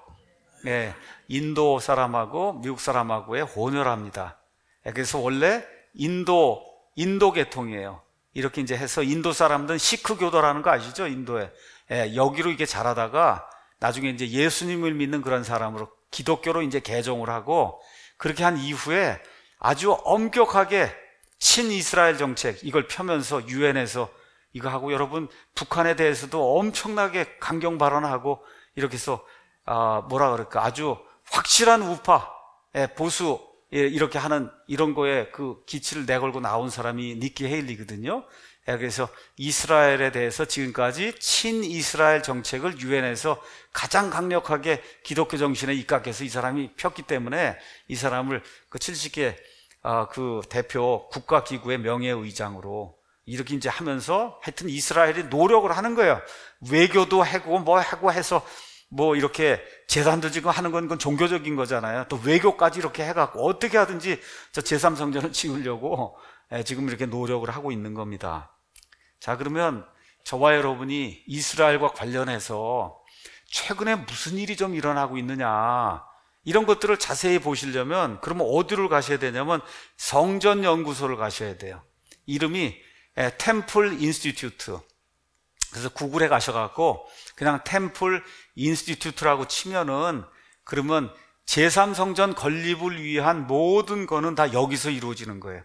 S1: 인도 사람하고 미국 사람하고의 혼혈합니다. 그래서 원래 인도 계통이에요. 이렇게 이제 해서 인도 사람들은 시크 교도라는 거 아시죠? 인도에. 여기로 이게 자라다가 나중에 이제 예수님을 믿는 그런 사람으로 기독교로 이제 개종을 하고, 그렇게 한 이후에 아주 엄격하게 친이스라엘 정책 이걸 펴면서 유엔에서 이거 하고, 여러분 북한에 대해서도 엄청나게 강경 발언하고 이렇게 해서 뭐라 그럴까, 아주 확실한 우파 보수 이렇게 하는 이런 거에 그 기치를 내걸고 나온 사람이 니키 헤일리거든요. 그래서 이스라엘에 대해서 지금까지 친이스라엘 정책을 유엔에서 가장 강력하게 기독교 정신에 입각해서 이 사람이 폈기 때문에 이 사람을 그 70개 그 대표 국가기구의 명예의장으로 이렇게 이제 하면서 하여튼 이스라엘이 노력을 하는 거예요. 외교도 하고 뭐 하고 해서 뭐 이렇게 제단도 지금 하는 건 종교적인 거잖아요. 또 외교까지 이렇게 해갖고 어떻게 하든지 저 제3성전을 지으려고 지금 이렇게 노력을 하고 있는 겁니다. 자, 그러면 저와 여러분이 이스라엘과 관련해서 최근에 무슨 일이 좀 일어나고 있느냐, 이런 것들을 자세히 보시려면 그러면 어디를 가셔야 되냐면 성전연구소를 가셔야 돼요. 이름이 템플 인스티튜트. 그래서 구글에 가셔갖고 그냥 템플 인스티튜트라고 치면은 그러면 제3성전 건립을 위한 모든 거는 다 여기서 이루어지는 거예요.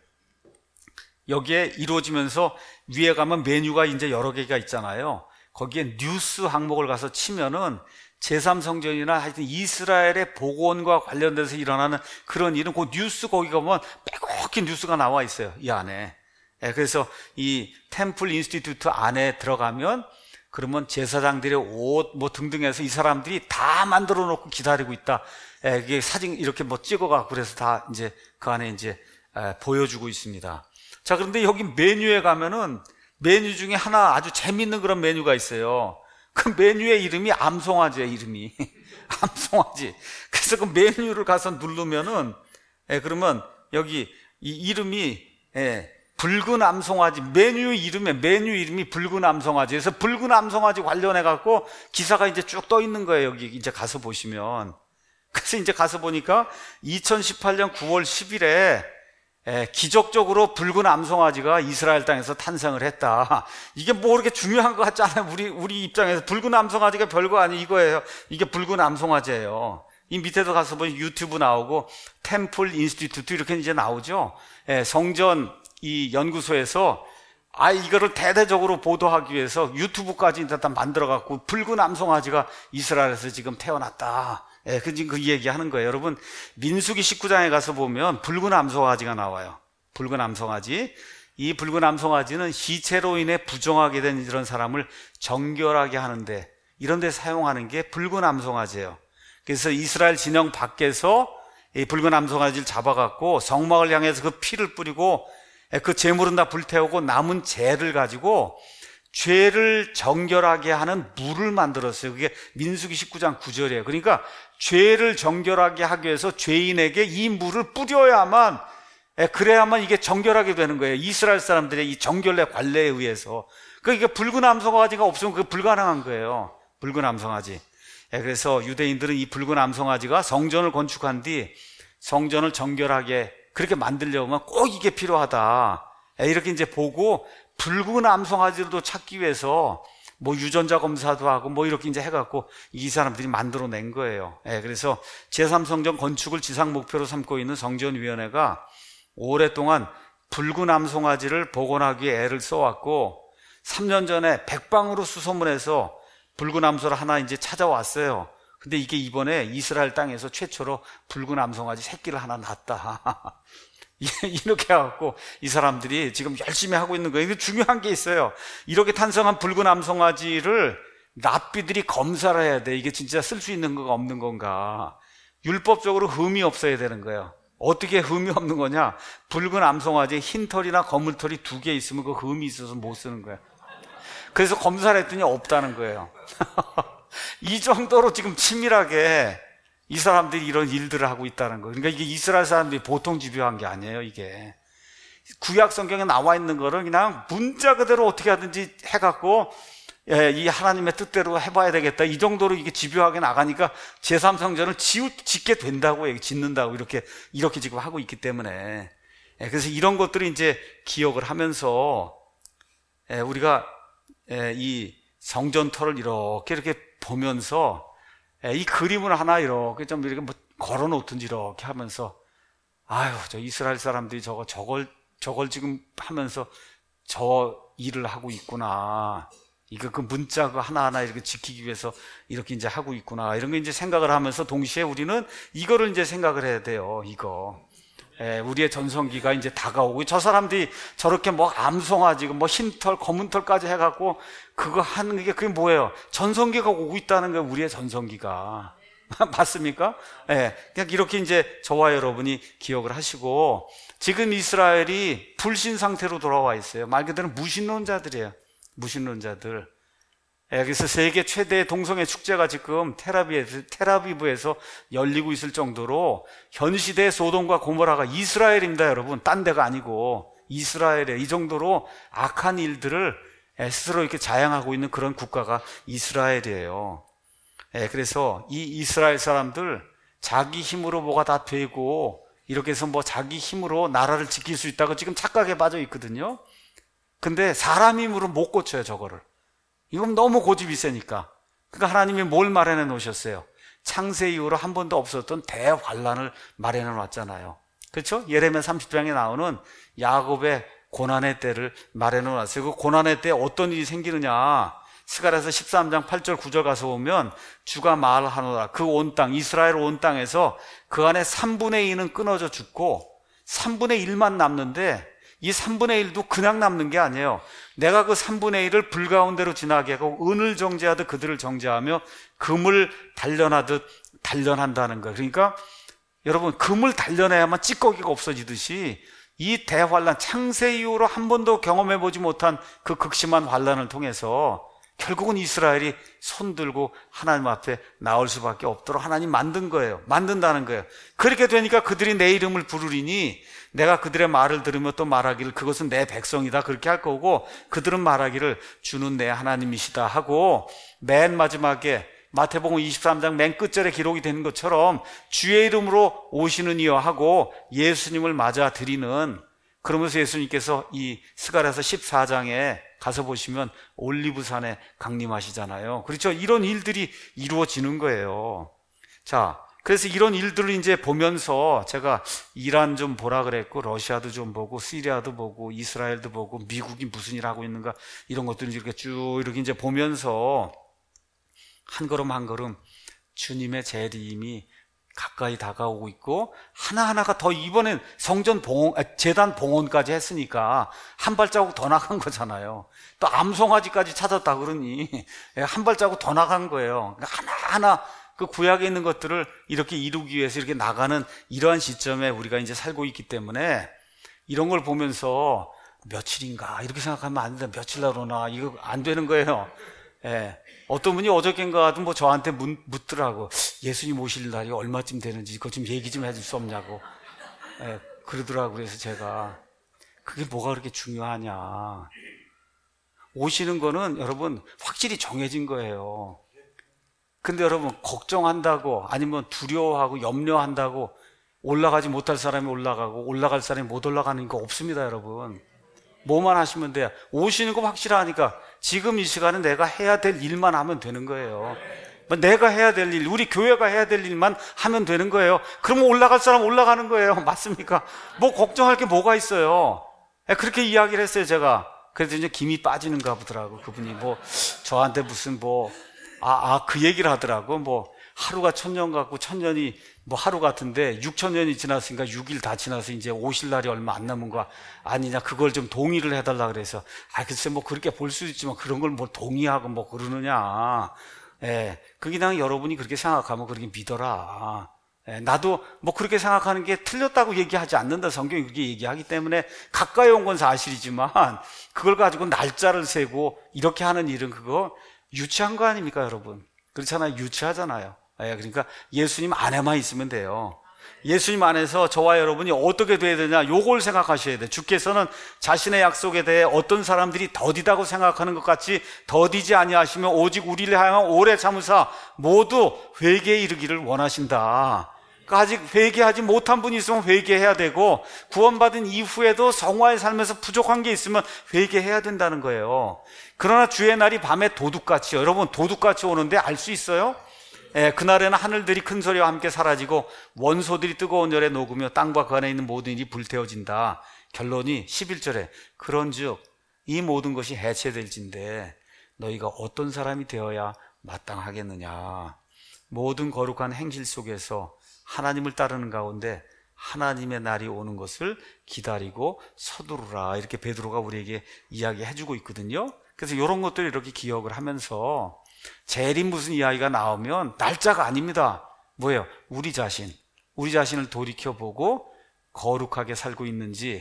S1: 여기에 이루어지면서 위에 가면 메뉴가 이제 여러 개가 있잖아요. 거기에 뉴스 항목을 가서 치면은 제3성전이나 하여튼 이스라엘의 복원과 관련돼서 일어나는 그런 일은 그 뉴스 거기 가면 빼곡히 뉴스가 나와 있어요, 이 안에. 그래서 이 템플 인스티튜트 안에 들어가면 그러면 제사장들의 옷 뭐 등등 해서 이 사람들이 다 만들어 놓고 기다리고 있다. 이게 사진 이렇게 뭐 찍어가고 그래서 다 이제 그 안에 이제 보여주고 있습니다. 자, 그런데 여기 메뉴에 가면은 메뉴 중에 하나 아주 재밌는 그런 메뉴가 있어요. 그 메뉴의 이름이 암송아지예요, 이름이. 암송아지. 그래서 그 메뉴를 가서 누르면은 그러면 여기 이 이름이 붉은 암송아지, 메뉴 이름이 붉은 암송아지. 그래서 붉은 암송아지 관련해갖고 기사가 이제 쭉 떠 있는 거예요, 여기 이제 가서 보시면. 그래서 이제 가서 보니까 2018년 9월 10일에 기적적으로 붉은 암송아지가 이스라엘 땅에서 탄생을 했다. 이게 뭐 그렇게 중요한 것 같지 않아요? 우리 입장에서 붉은 암송아지가 별거 아니에요. 이거예요. 이게 붉은 암송아지예요. 이 밑에도 가서 보니 유튜브 나오고 템플 인스티튜트 이렇게 이제 나오죠. 성전 이 연구소에서 이거를 대대적으로 보도하기 위해서 유튜브까지 일단 만들어갖고 붉은 암송아지가 이스라엘에서 지금 태어났다. 그 얘기 하는 거예요. 여러분, 민수기 19장에 가서 보면 붉은 암송아지가 나와요. 붉은 암송아지. 이 붉은 암송아지는 시체로 인해 부정하게 된 이런 사람을 정결하게 하는데, 이런 데 사용하는 게 붉은 암송아지예요. 그래서 이스라엘 진영 밖에서 이 붉은 암송아지를 잡아갖고 성막을 향해서 그 피를 뿌리고 그 제물은 다 불태우고 남은 재를 가지고 죄를 정결하게 하는 물을 만들었어요. 그게 민수기 19장 9절이에요. 그러니까 죄를 정결하게 하기 위해서 죄인에게 이 물을 뿌려야만, 그래야만 이게 정결하게 되는 거예요. 이스라엘 사람들의 이 정결의 관례에 의해서. 그러니까 붉은 암송아지가 없으면 그게 불가능한 거예요. 붉은 암송아지. 그래서 유대인들은 이 붉은 암송아지가 성전을 건축한 뒤 성전을 정결하게 그렇게 만들려면 꼭 이게 필요하다. 이렇게 이제 보고 붉은 암송아지도 찾기 위해서 뭐 유전자 검사도 하고 뭐 이렇게 이제 해갖고 이 사람들이 만들어낸 거예요. 그래서 제3성전 건축을 지상 목표로 삼고 있는 성전위원회가 오랫동안 붉은 암송아지를 복원하기 위해 애를 써왔고 3년 전에 백방으로 수소문해서 붉은 암소를 하나 이제 찾아왔어요. 근데 이게 이번에 이스라엘 땅에서 최초로 붉은 암송아지 새끼를 하나 낳았다. 이렇게 해갖고 이 사람들이 지금 열심히 하고 있는 거예요. 중요한 게 있어요. 이렇게 탄생한 붉은 암송아지를 랍비들이 검사를 해야 돼. 이게 진짜 쓸 수 있는 건가 없는 건가. 율법적으로 흠이 없어야 되는 거예요. 어떻게 흠이 없는 거냐? 붉은 암송아지에 흰 털이나 검은 털이 2개 있으면 그 흠이 있어서 못 쓰는 거예요. 그래서 검사를 했더니 없다는 거예요. 이 정도로 지금 치밀하게 이 사람들이 이런 일들을 하고 있다는 거예요. 그러니까 이게 이스라엘 사람들이 보통 집요한 게 아니에요, 이게. 구약 성경에 나와 있는 거를 그냥 문자 그대로 어떻게 하든지 해갖고, 이 하나님의 뜻대로 해봐야 되겠다. 이 정도로 이게 집요하게 나가니까 제3성전을 짓게 된다고, 짓는다고 이렇게 지금 하고 있기 때문에. 그래서 이런 것들을 이제 기억을 하면서, 우리가 이 성전터를 이렇게 보면서 이 그림을 하나 이렇게 좀 이렇게 뭐 걸어 놓든지 이렇게 하면서 저 이스라엘 사람들이 저걸 지금 하면서 저 일을 하고 있구나. 이거 그 문자 그 하나하나 이렇게 지키기 위해서 이렇게 이제 하고 있구나. 이런 거 이제 생각을 하면서 동시에 우리는 이거를 이제 생각을 해야 돼요. 우리의 전성기가 이제 다가오고 저 사람들이 저렇게 뭐 암송아지, 뭐 흰털, 검은털까지 해갖고 그거 하는 게 그게 뭐예요? 전성기가 오고 있다는 거예요. 우리의 전성기가. 맞습니까? 그냥 이렇게 이제 저와 여러분이 기억을 하시고 지금 이스라엘이 불신 상태로 돌아와 있어요. 말 그대로 무신론자들이에요. 무신론자들. 그래서 세계 최대 동성애 축제가 지금 테라비브에서 열리고 있을 정도로 현 시대의 소돔과 고모라가 이스라엘입니다, 여러분. 딴 데가 아니고 이스라엘에 이 정도로 악한 일들을 스스로 이렇게 자행하고 있는 그런 국가가 이스라엘이에요. 그래서 이 이스라엘 사람들 자기 힘으로 뭐가 다 되고 이렇게 해서 뭐 자기 힘으로 나라를 지킬 수 있다고 지금 착각에 빠져 있거든요. 근데 사람 힘으로 못 고쳐요, 저거를. 이건 너무 고집이 세니까. 그러니까 하나님이 뭘 마련해 놓으셨어요? 창세 이후로 한 번도 없었던 대환란을 마련해 놨잖아요. 그렇죠? 예레미야 30장에 나오는 야곱의 고난의 때를 마련해 놨어요. 그 고난의 때 어떤 일이 생기느냐? 스가랴서 13장 8절 9절 가서 보면 주가 말하노라. 그 온 땅, 이스라엘 온 땅에서 그 안에 3분의 2는 끊어져 죽고 3분의 1만 남는데 이 3분의 1도 그냥 남는 게 아니에요. 내가 그 3분의 1을 불 가운데로 지나게 하고 은을 정죄하듯 그들을 정죄하며 금을 단련하듯 단련한다는 거예요. 그러니까 여러분, 금을 단련해야만 찌꺼기가 없어지듯이 이 대환란, 창세 이후로 한 번도 경험해보지 못한 그 극심한 환란을 통해서 결국은 이스라엘이 손들고 하나님 앞에 나올 수밖에 없도록 하나님 만든 거예요. 만든다는 거예요. 그렇게 되니까 그들이 내 이름을 부르리니 내가 그들의 말을 들으며 또 말하기를 그것은 내 백성이다 그렇게 할 거고, 그들은 말하기를 주는 내 하나님이시다 하고, 맨 마지막에 마태복음 23장 맨 끝절에 기록이 되는 것처럼 주의 이름으로 오시는 이여 하고 예수님을 맞아 드리는, 그러면서 예수님께서 이 스가랴서 14장에 가서 보시면 올리브산에 강림하시잖아요. 그렇죠? 이런 일들이 이루어지는 거예요. 자, 그래서 이런 일들을 이제 보면서 제가 이란 좀 보라 그랬고, 러시아도 좀 보고, 시리아도 보고, 이스라엘도 보고, 미국이 무슨 일 하고 있는가, 이런 것들을 이렇게 쭉 이렇게 이제 보면서 한 걸음 한 걸음 주님의 재림이 가까이 다가오고 있고, 하나하나가 더, 이번엔 재단 봉헌까지 했으니까 한 발자국 더 나간 거잖아요. 또 암송아지까지 찾았다 그러니 한 발자국 더 나간 거예요. 그러니까 하나하나 그 구약에 있는 것들을 이렇게 이루기 위해서 이렇게 나가는 이러한 시점에 우리가 이제 살고 있기 때문에 이런 걸 보면서 며칠인가 이렇게 생각하면 안 된다. 며칠 나로나 이거 안 되는 거예요. 어떤 분이 어저께인가도 뭐 저한테 묻더라고. 예수님 오실 날이 얼마쯤 되는지 그거 좀 얘기 좀 해줄 수 없냐고. 그러더라고. 그래서 제가 그게 뭐가 그렇게 중요하냐. 오시는 거는 여러분 확실히 정해진 거예요. 근데 여러분 걱정한다고 아니면 두려워하고 염려한다고 올라가지 못할 사람이 올라가고 올라갈 사람이 못 올라가는 거 없습니다, 여러분. 뭐만 하시면 돼요. 오시는 거 확실하니까 지금 이 시간은 내가 해야 될 일만 하면 되는 거예요. 내가 해야 될 일, 우리 교회가 해야 될 일만 하면 되는 거예요. 그러면 올라갈 사람 올라가는 거예요. 맞습니까? 뭐 걱정할 게 뭐가 있어요. 그렇게 이야기를 했어요, 제가. 그래서 이제 김이 빠지는가 보더라고. 그분이 뭐 저한테 무슨 그 얘기를 하더라고. 뭐 하루가 1000년 같고 1000년이 뭐 하루 같은데 6000년이 지났으니까 6일 다 지나서 이제 오실 날이 얼마 안 남은 거 아니냐, 그걸 좀 동의를 해달라 그래서 글쎄 뭐 그렇게 볼 수도 있지만 그런 걸 뭐 동의하고 뭐 그러느냐. 그게 그냥 여러분이 그렇게 생각하면 그렇게 믿어라. 나도 뭐 그렇게 생각하는 게 틀렸다고 얘기하지 않는다. 성경이 그렇게 얘기하기 때문에 가까이 온 건 사실이지만 그걸 가지고 날짜를 세고 이렇게 하는 일은 그거 유치한 거 아닙니까, 여러분? 그렇잖아요. 유치하잖아요. 그러니까 예수님 안에만 있으면 돼요. 예수님 안에서 저와 여러분이 어떻게 돼야 되냐, 요걸 생각하셔야 돼요. 주께서는 자신의 약속에 대해 어떤 사람들이 더디다고 생각하는 것 같이 더디지 아니하시며 오직 우리를 향한 오래 참으사 모두 회개에 이르기를 원하신다. 그러니까 아직 회개하지 못한 분이 있으면 회개해야 되고, 구원받은 이후에도 성화의 삶에서 부족한 게 있으면 회개해야 된다는 거예요. 그러나 주의 날이 밤에 도둑같이, 여러분 도둑같이 오는데 알 수 있어요? 그날에는 하늘들이 큰 소리와 함께 사라지고 원소들이 뜨거운 열에 녹으며 땅과 그 안에 있는 모든 일이 불태워진다. 결론이 11절에 그런즉 이 모든 것이 해체될진데 너희가 어떤 사람이 되어야 마땅하겠느냐. 모든 거룩한 행실 속에서 하나님을 따르는 가운데 하나님의 날이 오는 것을 기다리고 서두르라. 이렇게 베드로가 우리에게 이야기해주고 있거든요. 그래서 이런 것들을 이렇게 기억을 하면서 재림 무슨 이야기가 나오면 날짜가 아닙니다. 뭐예요? 우리 자신을 돌이켜보고 거룩하게 살고 있는지,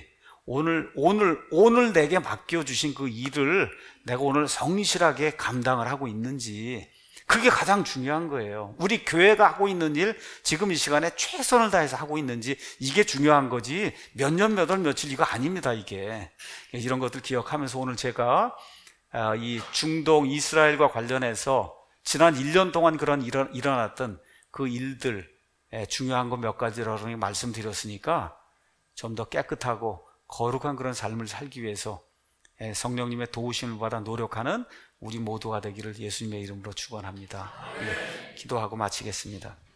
S1: 오늘 내게 맡겨주신 그 일을 내가 오늘 성실하게 감당을 하고 있는지, 그게 가장 중요한 거예요. 우리 교회가 하고 있는 일, 지금 이 시간에 최선을 다해서 하고 있는지, 이게 중요한 거지 몇 년, 몇 월, 며칠 이거 아닙니다. 이게 이런 것들 기억하면서 오늘 제가 이 중동 이스라엘과 관련해서 지난 1년 동안 일어났던 그 일들 중요한 거 몇 가지로 말씀드렸으니까 좀 더 깨끗하고 거룩한 그런 삶을 살기 위해서 성령님의 도우심을 받아 노력하는 우리 모두가 되기를 예수님의 이름으로 축원합니다. 기도하고 마치겠습니다.